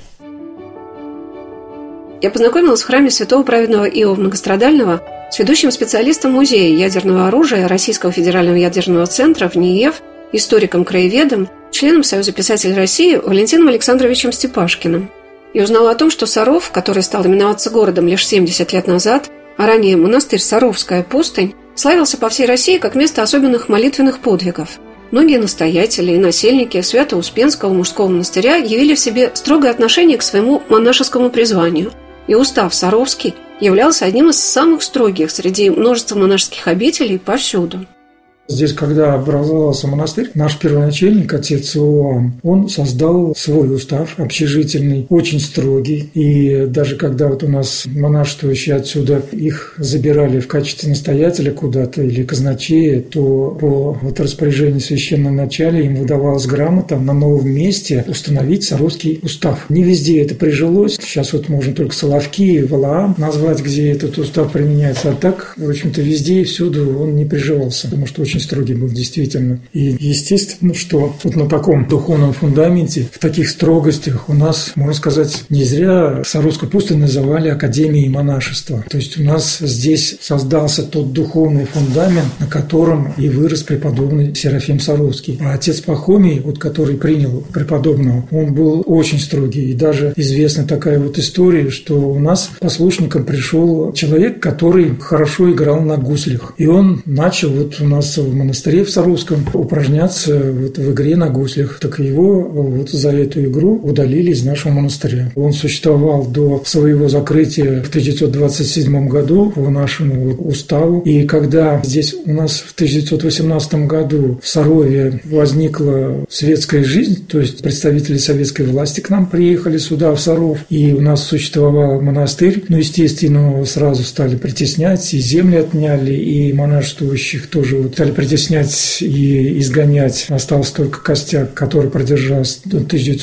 Я познакомилась в храме святого праведного Иова Многострадального с ведущим специалистом Музея ядерного оружия Российского федерального ядерного центра в НИЕФ, историком-краеведом, членом Союза писателей России Валентином Александровичем Степашкиным. И узнала о том, что Саров, который стал именоваться городом лишь 70 лет назад, а ранее монастырь Саровская пустынь, славился по всей России как место особенных молитвенных подвигов. Многие настоятели и насельники Свято-Успенского мужского монастыря явили в себе строгое отношение к своему монашескому призванию, и устав Саровский являлся одним из самых строгих среди множества монашеских обителей повсюду. Здесь, когда образовался монастырь, наш первоначальник, отец Иоанн, он создал свой устав общежительный, очень строгий. И даже когда вот у нас монашествующие отсюда, их забирали в качестве настоятеля куда-то или казначея, то по вот распоряжению священноначалия им выдавалась грамота на новом месте установить Саровский устав. Не везде это прижилось. Сейчас вот можно только Соловки и Валаам назвать, где этот устав применяется. А так, в общем-то, везде и всюду он не приживался, потому что очень строгий был действительно. И естественно, что вот на таком духовном фундаменте, в таких строгостях у нас, можно сказать, не зря Саровскую пустынь называли Академией монашества. То есть у нас здесь создался тот духовный фундамент, на котором и вырос преподобный Серафим Саровский. А отец Пахомий, вот, который принял преподобного, он был очень строгий. И даже известна такая вот история, что у нас послушником пришел человек, который хорошо играл на гуслях. И он начал вот у нас в монастыре в Саровском упражняться вот в игре на гуслях. Так его вот за эту игру удалили из нашего монастыря. Он существовал до своего закрытия в 1927 году по нашему уставу. И когда здесь у нас в 1918 году в Сарове возникла светская жизнь, то есть представители советской власти к нам приехали сюда, в Саров, и у нас существовал монастырь, ну, естественно, сразу стали притеснять, и земли отняли, и монашествующих тоже вот стали притеснять и изгонять. Остался только костяк, который продержался до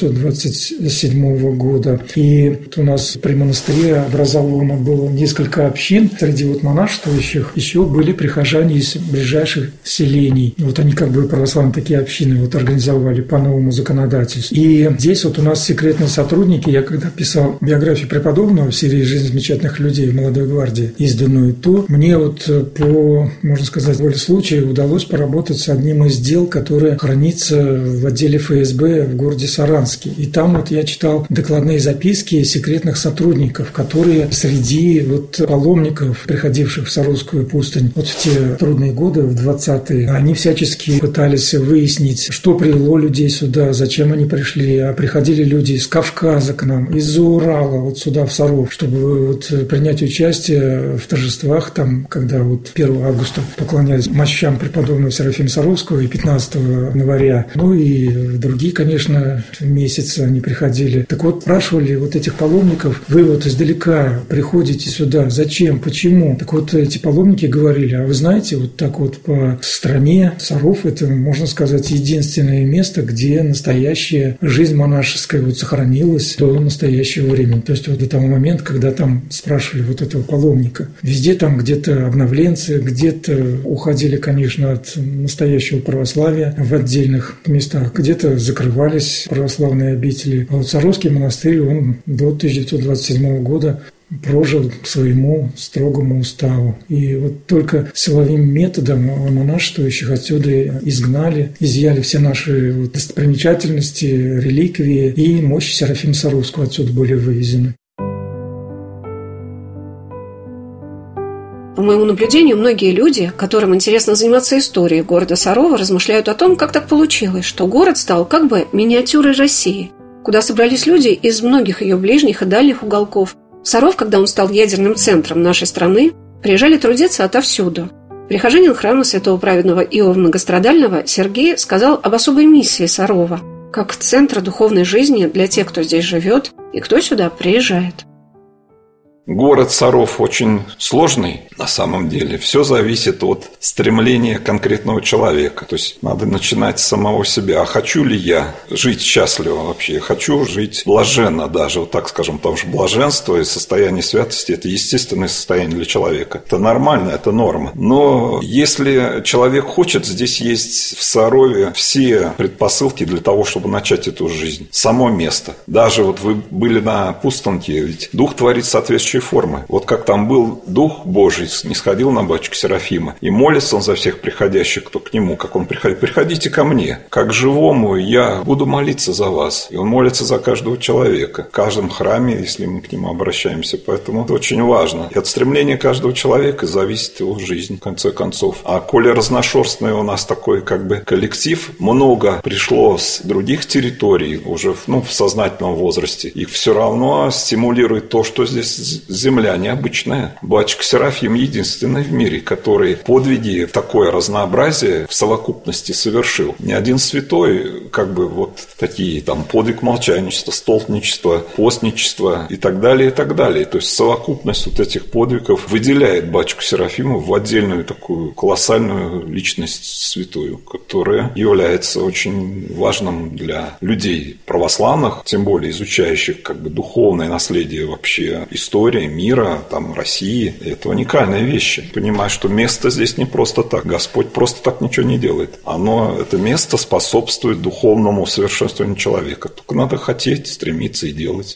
1927 года. И у нас при монастыре образовано было несколько общин. Среди вот монашествующих еще были прихожане из ближайших селений. Вот они как бы православные такие общины вот организовали по новому законодательству. И здесь вот у нас секретные сотрудники. Я когда писал биографию преподобного в серии «Жизнь замечательных людей» в «Молодой гвардии», изданную, то мне вот по, можно сказать, воле случая удалось удалось поработать с одним из дел, которое хранится в отделе ФСБ в городе Саранске. И там вот я читал докладные записки секретных сотрудников, которые среди паломников, приходивших в Саровскую пустынь в те трудные годы, в 20-е, они всячески пытались выяснить, что привело людей сюда, зачем они пришли. А приходили люди из Кавказа к нам, из-за Урала сюда, в Саров, чтобы принять участие в торжествах, там, когда 1 августа поклонялись мощам преподобного Серафима Саровского и 15 января. Ну и в другие, конечно, месяцы они приходили. Так вот, спрашивали этих паломников: вы издалека приходите сюда, зачем, почему? Так вот, эти паломники говорили: а вы знаете, по стране Саров — это, можно сказать, единственное место, где настоящая жизнь монашеская сохранилась до настоящего времени. То есть до того момента, когда там спрашивали этого паломника. Везде там где-то обновленцы, где-то уходили, конечно, от настоящего православия в отдельных местах, где-то закрывались православные обители. А Саровский монастырь, он до 1927 года прожил своему строгому уставу. И только силовым методом монашествующих отсюда изгнали, изъяли все наши достопримечательности, реликвии, и мощи Серафима Саровского отсюда были вывезены. По моему наблюдению, многие люди, которым интересно заниматься историей города Сарова, размышляют о том, как так получилось, что город стал как бы миниатюрой России, куда собрались люди из многих ее ближних и дальних уголков. В Саров, когда он стал ядерным центром нашей страны, приезжали трудиться отовсюду. Прихожанин храма святого праведного Иова Многострадального Сергей сказал об особой миссии Сарова, как центра духовной жизни для тех, кто здесь живет и кто сюда приезжает. Город Саров очень сложный на самом деле. Все зависит от стремления конкретного человека. То есть надо начинать с самого себя. А хочу ли я жить счастливо вообще? Хочу жить блаженно даже, так скажем, потому что блаженство и состояние святости – это естественное состояние для человека. Это нормально, это норма. Но если человек хочет, здесь есть в Сарове все предпосылки для того, чтобы начать эту жизнь. Само место. Даже вы были на Пустынке, ведь Дух творит соответствующие формы. Как там был Дух Божий, снисходил на батюшку Серафима, и молится он за всех приходящих, кто к нему, как он приходит: приходите ко мне, как живому я буду молиться за вас. И он молится за каждого человека, в каждом храме, если мы к нему обращаемся. Поэтому это очень важно. И от стремления каждого человека зависит его жизнь, в конце концов. А коли разношерстный у нас такой коллектив, много пришло с других территорий уже в сознательном возрасте, их все равно стимулирует то, что здесь земля необычная. Батюшка Серафим единственный в мире, который подвиги, такое разнообразие в совокупности совершил. Ни один святой, такие подвиг молчаничества, столпничества, постничества и так далее, и так далее. То есть совокупность этих подвигов выделяет батюшку Серафима в отдельную такую колоссальную личность святую, которая является очень важным для людей православных, тем более изучающих духовное наследие вообще истории, мира, России. Это уникальные вещи. Понимаешь, что место здесь не просто так. Господь просто так ничего не делает. Это место способствует духовному совершенствованию человека. Только надо хотеть, стремиться и делать.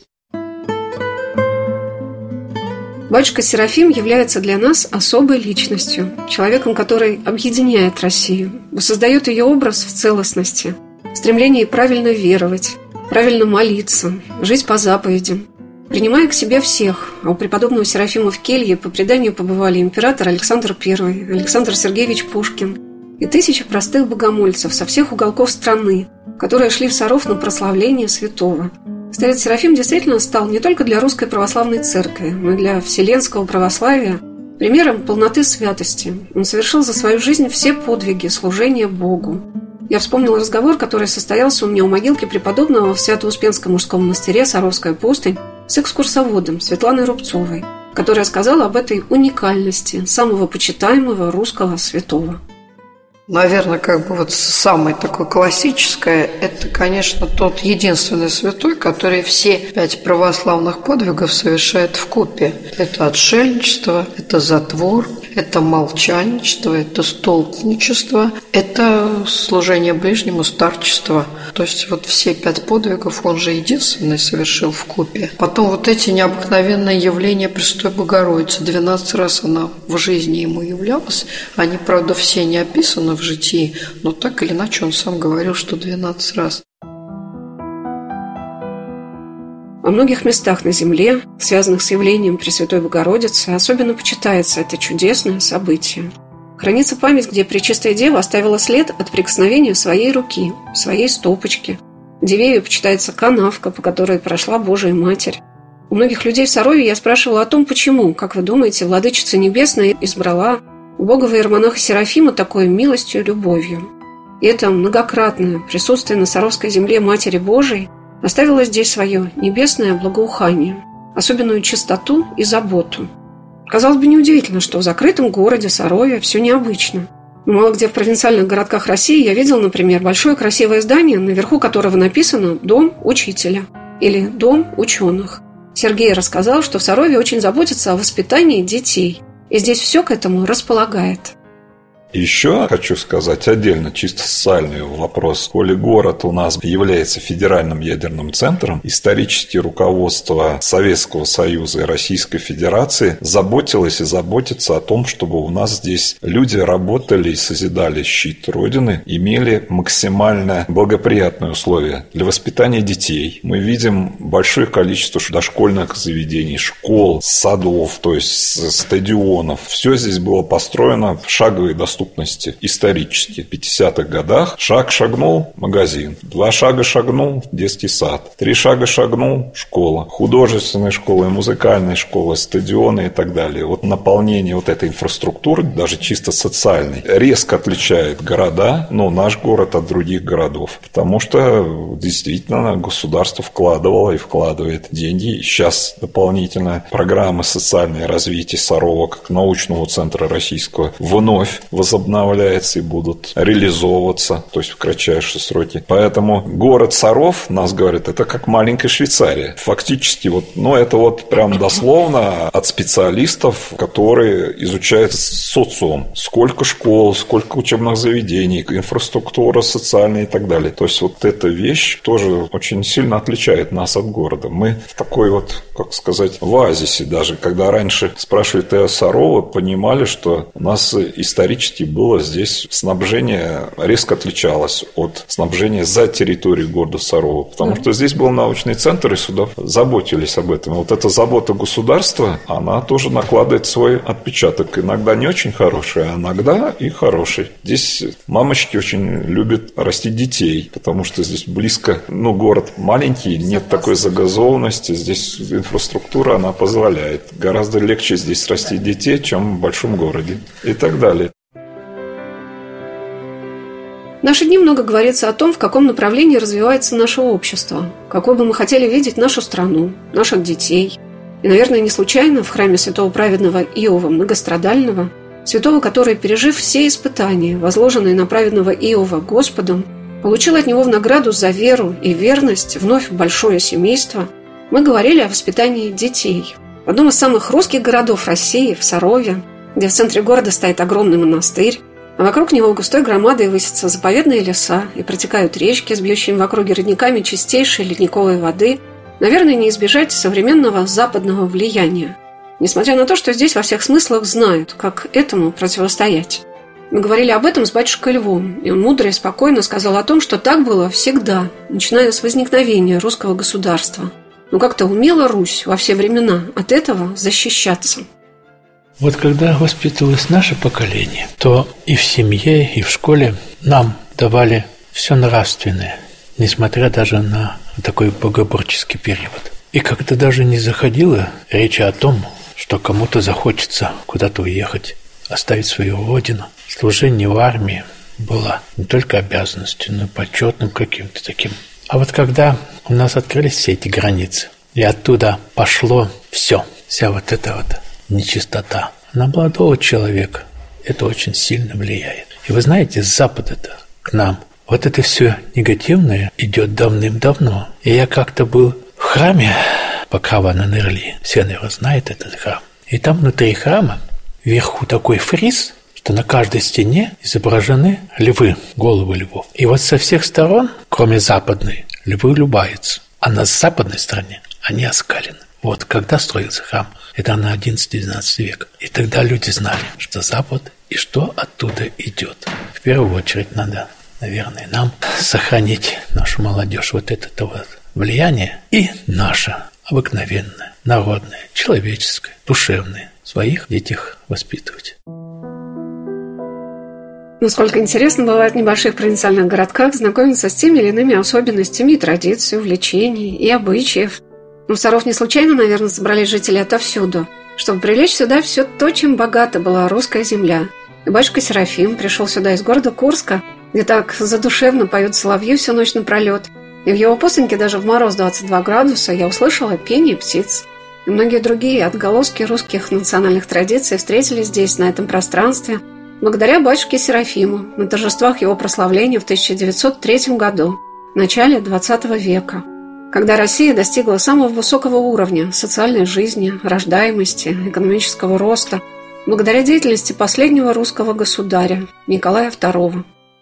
Батюшка Серафим является для нас особой личностью, человеком, который объединяет Россию, воссоздает ее образ в целостности, в стремлении правильно веровать, правильно молиться, жить по заповедям, принимая к себе всех. А у преподобного Серафима в келье по преданию побывали император Александр I, Александр Сергеевич Пушкин и тысячи простых богомольцев со всех уголков страны, которые шли в Саров на прославление святого. Старец Серафим действительно стал не только для русской православной церкви, но и для вселенского православия примером полноты святости. Он совершил за свою жизнь все подвиги служения Богу. Я вспомнила разговор, который состоялся у меня у могилки преподобного в Свято-Успенском мужском монастыре «Саровская пустынь» с экскурсоводом Светланой Рубцовой, которая сказала об этой уникальности самого почитаемого русского святого. Наверное, самое такое классическое, это, конечно, тот единственный святой, который все 5 православных подвигов совершает вкупе. Это отшельничество, это затвор, это молчаничество, это столпничество, это служение ближнему, старчество. То есть вот все 5 подвигов он же единственный совершил вкупе. Потом вот эти необыкновенные явления Пресвятой Богородицы. 12 раз она в жизни ему являлась. Они, правда, все не описаны в житии, но так или иначе он сам говорил, что 12 раз. Во многих местах на земле, связанных с явлением Пресвятой Богородицы, особенно почитается это чудесное событие. Хранится память, где Пречистая Дева оставила след от прикосновения своей руки, своей стопочки. В Дивееве почитается канавка, по которой прошла Божия Матерь. У многих людей в Сарове я спрашивала о том, почему, как вы думаете, Владычица Небесная избрала убогого иеромонаха Серафима такой милостью и любовью. И это многократное присутствие на Саровской земле Матери Божией оставила здесь свое небесное благоухание, особенную чистоту и заботу. Казалось бы, неудивительно, что в закрытом городе Сарове все необычно. Но мало где в провинциальных городках России я видел, например, большое красивое здание, наверху которого написано «Дом учителя» или «Дом ученых». Сергей рассказал, что в Сарове очень заботятся о воспитании детей, и здесь все к этому располагает. Еще хочу сказать отдельно, чисто социальный вопрос. Коли город у нас является федеральным ядерным центром, исторически руководство Советского Союза и Российской Федерации заботилось и заботится о том, чтобы у нас здесь люди работали и созидали щит Родины, имели максимально благоприятные условия для воспитания детей. Мы видим большое количество дошкольных заведений, школ, садов, то есть стадионов. Все здесь было построено в шаговой доступности исторически. В 50-х годах шаг шагнул – магазин, 2 шага шагнул – детский сад, 3 шага шагнул – школа, художественная школа, музыкальная школа, стадионы и так далее. Вот наполнение вот этой инфраструктуры, даже чисто социальной, резко отличает города, но наш город от других городов, потому что действительно государство вкладывало и вкладывает деньги. Сейчас дополнительно программы социального развития Сарова как научного центра российского вновь возобновляется и будут реализовываться, то есть в кратчайшие сроки. Поэтому город Саров, нас говорят, это как маленькая Швейцария. Фактически, это прям дословно от специалистов, которые изучают социум. Сколько школ, сколько учебных заведений, инфраструктура социальная и так далее. То есть вот эта вещь тоже очень сильно отличает нас от города. Мы в такой в оазисе даже. Когда раньше спрашивали Т.А. Сарова, понимали, что у нас исторически было здесь снабжение резко отличалось от снабжения за территорией города Сарова, потому что здесь был научный центр, и сюда заботились об этом. И вот эта забота государства, она тоже накладывает свой отпечаток. Иногда не очень хороший, а иногда и хороший. Здесь мамочки очень любят растить детей, потому что здесь близко, город маленький, нет такой загазованности, здесь инфраструктура, она позволяет. Гораздо легче здесь растить детей, чем в большом городе и так далее. В наши дни много говорится о том, в каком направлении развивается наше общество, какой бы мы хотели видеть нашу страну, наших детей. И, наверное, не случайно в храме святого праведного Иова Многострадального, святого, который, пережив все испытания, возложенные на праведного Иова Господом, получил от него в награду за веру и верность вновь большое семейство, мы говорили о воспитании детей. В одном из самых русских городов России, в Сарове, где в центре города стоит огромный монастырь, а вокруг него густой громадой высятся заповедные леса и протекают речки с бьющими в округе родниками чистейшей ледниковой воды, наверное, не избежать современного западного влияния, несмотря на то, что здесь во всех смыслах знают, как этому противостоять. Мы говорили об этом с батюшкой Львом, и он мудро и спокойно сказал о том, что так было всегда, начиная с возникновения русского государства. Но как-то умела Русь во все времена от этого защищаться. Вот когда воспитывалось наше поколение, то и в семье, и в школе нам давали все нравственное, несмотря даже на такой богоборческий период. И как-то даже не заходила речь о том, что кому-то захочется куда-то уехать, оставить свою родину. Служение в армии было не только обязанностью, но и почетным каким-то таким. А вот когда у нас открылись все эти границы, и оттуда пошло все, вся вот эта вот нечистота, на молодого человека это очень сильно влияет. И вы знаете, с Запада-то к нам вот это все негативное идет давным-давно. И я как-то был в храме Покрова на Нерли, все, наверное, знают этот храм. И там внутри храма вверху такой фриз, что на каждой стене изображены львы, головы львов. И вот со всех сторон, кроме западной, львы улыбаются. А на западной стороне они оскалены. Вот когда строился храм, это на 11-12 век. И тогда люди знали, что Запад и что оттуда идет. В первую очередь надо, наверное, нам сохранить нашу молодежь, вот это вот влияние и наше обыкновенное, народное, человеческое, душевное. В своих детях воспитывать. Насколько интересно бывает в небольших провинциальных городках знакомиться с теми или иными особенностями и традиций, увлечений и обычаев. Но в Саров не случайно, наверное, собрались жители отовсюду, чтобы привлечь сюда все то, чем богата была русская земля. И батюшка Серафим пришел сюда из города Курска, где так задушевно поют соловьи всю ночь напролет. И в его пустыньке даже в мороз 22 градуса я услышала пение птиц. И многие другие отголоски русских национальных традиций встретились здесь, на этом пространстве, благодаря батюшке Серафиму на торжествах его прославления в 1903 году, в начале XX века, когда Россия достигла самого высокого уровня социальной жизни, рождаемости, экономического роста, благодаря деятельности последнего русского государя Николая II.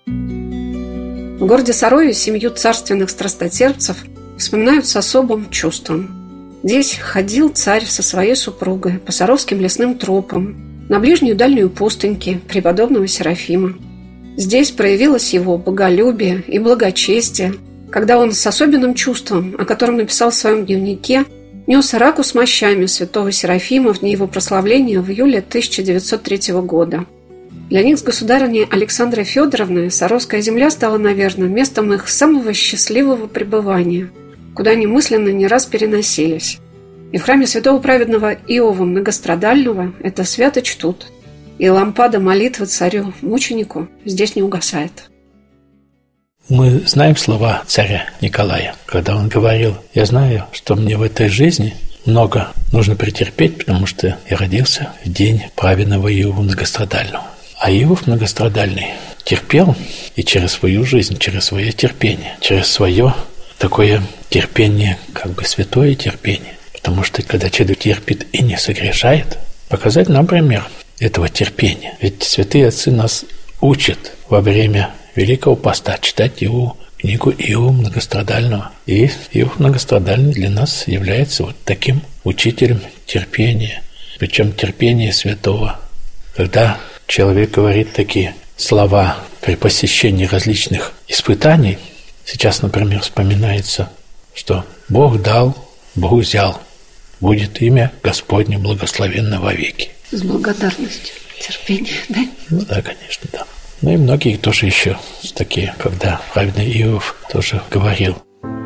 В городе Сарове семью царственных страстотерпцев вспоминают с особым чувством. Здесь ходил царь со своей супругой по саровским лесным тропам, на ближнюю дальнюю пустыньки преподобного Серафима. Здесь проявилось его боголюбие и благочестие, когда он с особенным чувством, о котором написал в своем дневнике, нес раку с мощами святого Серафима в дни его прославления в июле 1903 года. Для них с государыней Александрой Федоровной Саровская земля стала, наверное, местом их самого счастливого пребывания, куда они мысленно не раз переносились. И в храме святого праведного Иова Многострадального это свято чтут, и лампада молитвы царю-мученику здесь не угасает. Мы знаем слова царя Николая, когда он говорил: «Я знаю, что мне в этой жизни много нужно претерпеть, потому что я родился в день праведного Иова Многострадального». А Иов Многострадальный терпел и через свою жизнь, через свое терпение, через свое такое терпение, как бы святое терпение. Потому что когда человек терпит и не согрешает, показать нам пример этого терпения. Ведь святые отцы нас учат во время Великого Поста читать его книгу Иова Многострадального. И Иов Многострадальный для нас является вот таким учителем терпения, причем терпения святого. Когда человек говорит такие слова при посещении различных испытаний, сейчас, например, вспоминается, что Бог дал, Бог взял, будет имя Господне благословенно вовеки. С благодарностью, терпение, да? Ну да, конечно, да. Ну и многие тоже еще такие, когда праведный Иов тоже говорил.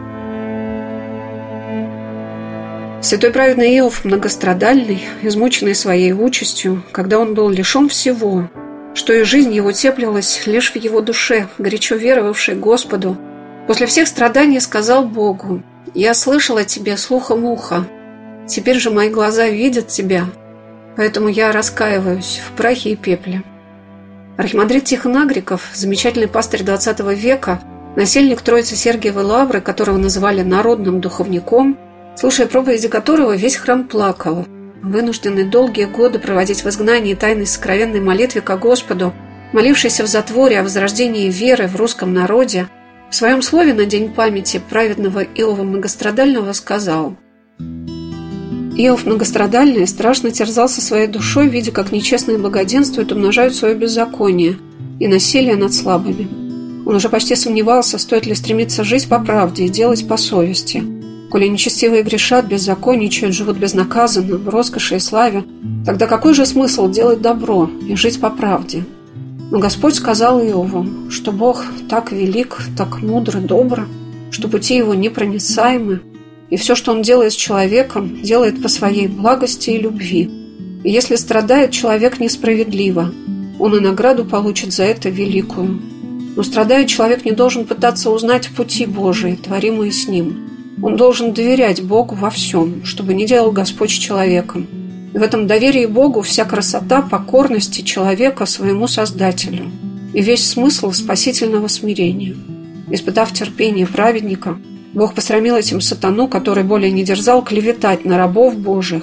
Святой праведный Иов Многострадальный, измученный своей участью, когда он был лишен всего, что и жизнь его теплилась лишь в его душе, горячо веровавшей Господу, после всех страданий сказал Богу: «Я слышал о тебе слухом уха, теперь же мои глаза видят тебя, поэтому я раскаиваюсь в прахе и пепле». Архимандрит Тихон Агриков, замечательный пастырь XX века, насельник Троицы-Сергиевой лавры, которого называли народным духовником, слушая проповеди которого весь храм плакал, вынужденный долгие годы проводить в изгнании тайной сокровенной молитве ко Господу, молившийся в затворе о возрождении веры в русском народе, в своем слове на День памяти праведного Иова Многострадального сказал: «Иов Многострадальный страшно терзался своей душой, видя, как нечестные благоденствуют, умножают свое беззаконие и насилие над слабыми. Он уже почти сомневался, стоит ли стремиться жить по правде и делать по совести. Коли нечестивые грешат, беззаконничают, живут безнаказанно, в роскоши и славе, тогда какой же смысл делать добро и жить по правде? Но Господь сказал Иову, что Бог так велик, так мудр и добр, что пути его непроницаемы, и все, что он делает с человеком, делает по своей благости и любви. И если страдает человек несправедливо, он и награду получит за это великую. Но страдая, человек не должен пытаться узнать пути Божии, творимые с ним. Он должен доверять Богу во всем, чтобы не делал Господь с человеком. И в этом доверии Богу вся красота покорности человека своему Создателю и весь смысл спасительного смирения. Испытав терпение праведника, Бог посрамил этим сатану, который более не дерзал клеветать на рабов Божьих,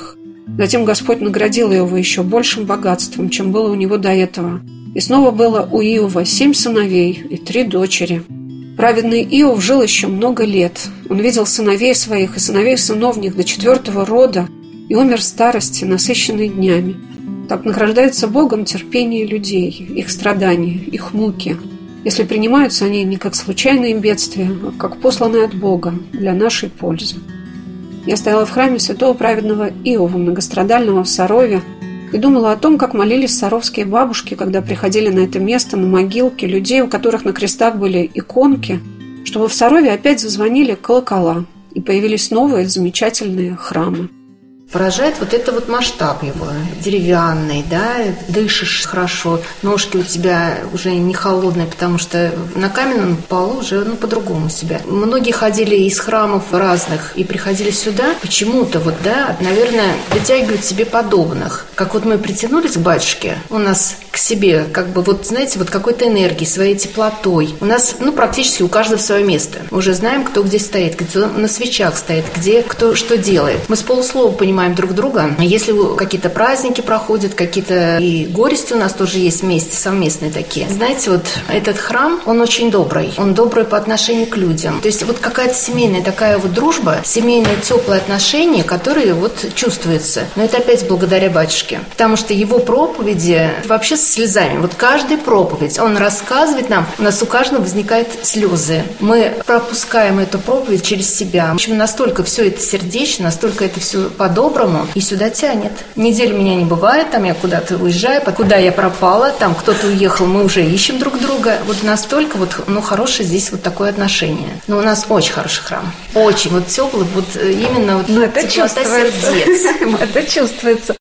Затем Господь наградил Иова еще большим богатством, чем было у него до этого. И снова было у Иова 7 сыновей и 3 дочери. Праведный Иов жил еще много лет. Он видел сыновей своих и сыновей сыновних до 4-го рода и умер в старости, насыщенной днями. Так награждается Богом терпение людей, их страдания, их муки, если принимаются они не как случайные бедствия, а как посланные от Бога для нашей пользы. Я стояла в храме святого праведного Иова, многострадального в Сарове, и думала о том, как молились саровские бабушки, когда приходили на это место, на могилки людей, у которых на крестах были иконки, чтобы в Сарове опять зазвонили колокола, и появились новые замечательные храмы. Поражает вот это вот масштаб его, деревянный, да, дышишь хорошо, ножки у тебя уже не холодные, потому что на каменном полу уже по-другому себя. Многие ходили из храмов разных и приходили сюда, почему-то вот, да, наверное, притягивают себе подобных. Как вот мы притянулись к батюшке, у нас к себе, как бы вот, знаете, вот какой-то энергией, своей теплотой. У нас, практически у каждого свое место. Мы уже знаем, кто где стоит, кто на свечах стоит, где кто что делает. Мы с полуслова понимаем друг друга. Если какие-то праздники проходят, какие-то и горести у нас тоже есть вместе, совместные такие. Знаете, вот этот храм, он очень добрый. Он добрый по отношению к людям. То есть вот какая-то семейная такая вот дружба, семейное теплое отношение, которое вот чувствуется. Но это опять благодаря батюшке. Потому что его проповеди вообще с слезами. Вот каждая проповедь, он рассказывает нам, у нас у каждого возникают слезы. Мы пропускаем эту проповедь через себя. В общем, настолько все это сердечно, настолько это все по-доброму, и сюда тянет. Неделю меня не бывает, там я куда-то уезжаю, куда я пропала, там кто-то уехал, мы уже ищем друг друга. Вот настолько вот, хорошее здесь вот такое отношение. Но у нас очень хороший храм. Очень вот теплый, вот именно вот это чувствуется. Это чувствуется.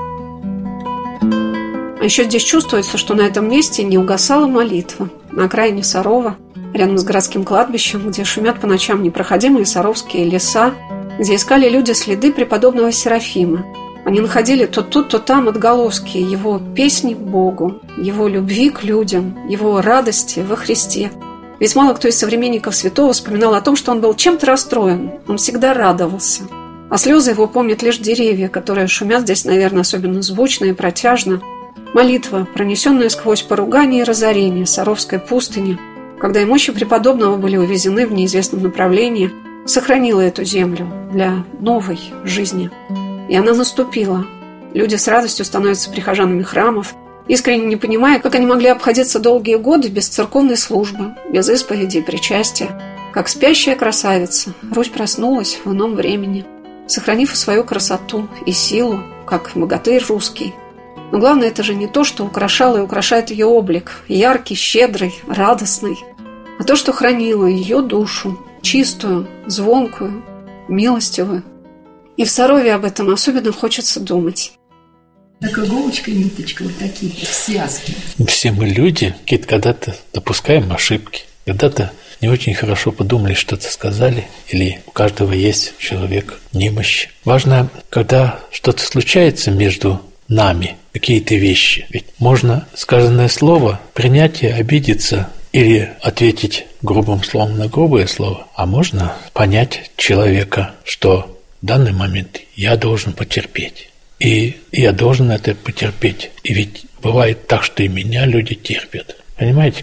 А еще здесь чувствуется, что на этом месте не угасала молитва. На окраине Сарова, рядом с городским кладбищем, где шумят по ночам непроходимые саровские леса, где искали люди следы преподобного Серафима. Они находили то тут, то там отголоски его песни к Богу, его любви к людям, его радости во Христе. Ведь мало кто из современников святого вспоминал о том, что он был чем-то расстроен, он всегда радовался. А слезы его помнят лишь деревья, которые шумят здесь, наверное, особенно звучно и протяжно. Молитва, пронесенная сквозь поругание и разорение Саровской пустыни, когда и мощи преподобного были увезены в неизвестном направлении, сохранила эту землю для новой жизни. И она наступила. Люди с радостью становятся прихожанами храмов, искренне не понимая, как они могли обходиться долгие годы без церковной службы, без исповеди и причастия. Как спящая красавица, Русь проснулась в ином времени, сохранив свою красоту и силу, как богатырь русский. Но главное, это же не то, что украшало и украшает ее облик, яркий, щедрый, радостный, а то, что хранило ее душу, чистую, звонкую, милостивую. И в Сарове об этом особенно хочется думать. Так иголочка и ниточка, вот такие связки. Все мы люди, когда-то допускаем ошибки, когда-то не очень хорошо подумали, что-то сказали, или у каждого есть человек немощь. Важно, когда что-то случается между нами, какие-то вещи. Ведь можно сказанное слово принять и обидеться, или ответить грубым словом на грубое слово, а можно понять человека, что в данный момент я должен потерпеть. И я должен это потерпеть. И ведь бывает так, что и меня люди терпят. Понимаете,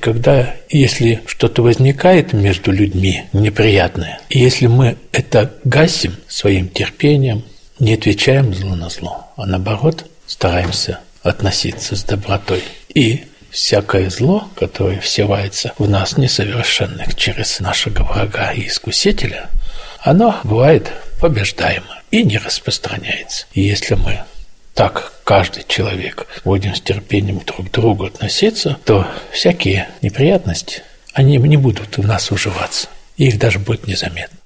если что-то возникает между людьми неприятное, и если мы это гасим своим терпением, не отвечаем зло на зло, а наоборот стараемся относиться с добротой. И всякое зло, которое всевается в нас несовершенных через нашего врага и искусителя, оно бывает побеждаемо и не распространяется. И если мы так, каждый человек, будем с терпением друг к другу относиться, то всякие неприятности, они не будут в нас уживаться. И их даже будет незаметно.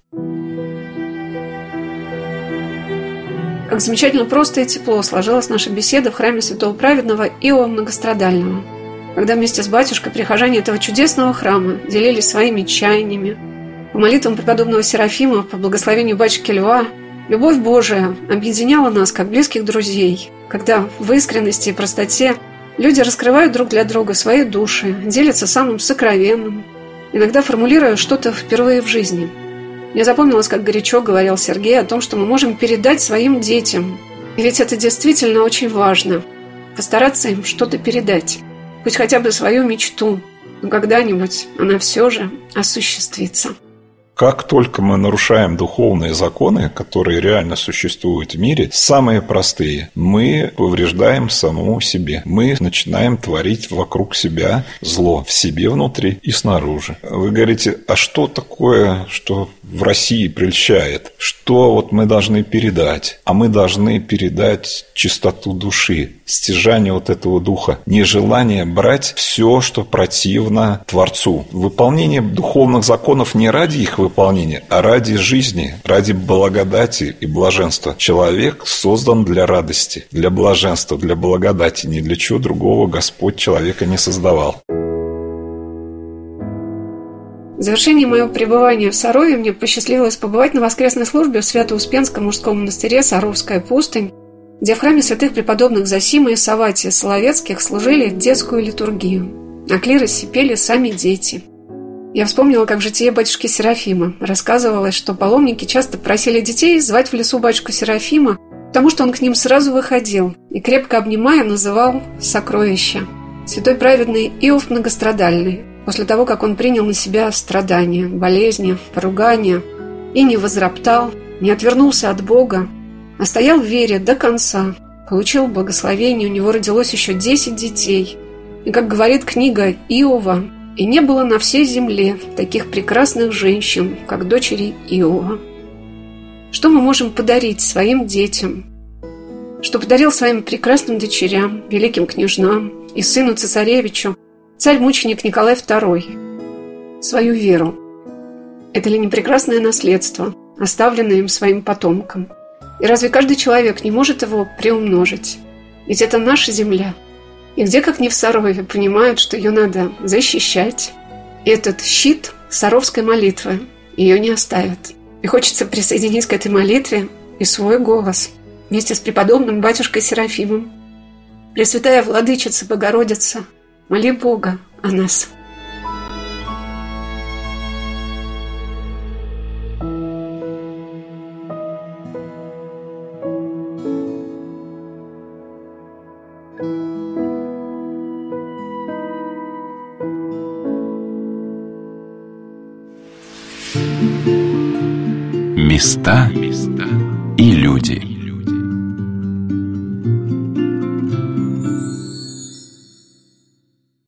Как замечательно просто и тепло сложилась наша беседа в храме святого праведного Иова Многострадального, когда вместе с батюшкой прихожане этого чудесного храма делились своими чаяниями. По молитвам преподобного Серафима, по благословению батюшки Льва, любовь Божия объединяла нас, как близких друзей, когда в искренности и простоте люди раскрывают друг для друга свои души, делятся самым сокровенным, иногда формулируя что-то впервые в жизни. Мне запомнилось, как горячо говорил Сергей о том, что мы можем передать своим детям И ведь это действительно очень важно. Постараться им что-то передать. Пусть хотя бы свою мечту. Но когда-нибудь она все же осуществится. Как только мы нарушаем духовные законы, которые реально существуют в мире, самые простые, мы повреждаем самому себе. Мы начинаем творить вокруг себя зло, в себе внутри и снаружи. Вы говорите, а что такое, что в России прельщает? Что вот мы должны передать? А мы должны передать чистоту души, стяжание вот этого духа, нежелание брать все, что противно Творцу. Выполнение духовных законов не ради их выполнения, а ради жизни, ради благодати и блаженства. Человек создан для радости, для блаженства, для благодати. Ни для чего другого Господь человека не создавал. В завершении моего пребывания в Сарове мне посчастливилось побывать на воскресной службе в Свято-Успенском мужском монастыре «Саровская пустынь», где в храме святых преподобных Зосима и Савватия Соловецких служили детскую литургию. На клиросе пели сами дети. Я вспомнила, как в житие батюшки Серафима рассказывалось, что паломники часто просили детей звать в лесу батюшку Серафима, потому что он к ним сразу выходил и, крепко обнимая, называл «сокровища». Святой праведный Иов Многострадальный, после того, как он принял на себя страдания, болезни, поругания и не возроптал, не отвернулся от Бога, а стоял в вере до конца, получил благословение, у него родилось еще 10 детей. И, как говорит книга Иова, «И не было на всей земле таких прекрасных женщин, как дочери Иова». Что мы можем подарить своим детям? Что подарил своим прекрасным дочерям, великим княжнам и сыну цесаревичу царь-мученик Николай II? Свою веру. Это ли не прекрасное наследство, оставленное им своим потомкам? И разве каждый человек не может его приумножить? Ведь это наша земля. И где, как не в Сарове, понимают, что ее надо защищать. И этот щит саровской молитвы ее не оставит. И хочется присоединить к этой молитве и свой голос вместе с преподобным батюшкой Серафимом. Пресвятая Владычица Богородица, моли Бога о нас. Места и люди.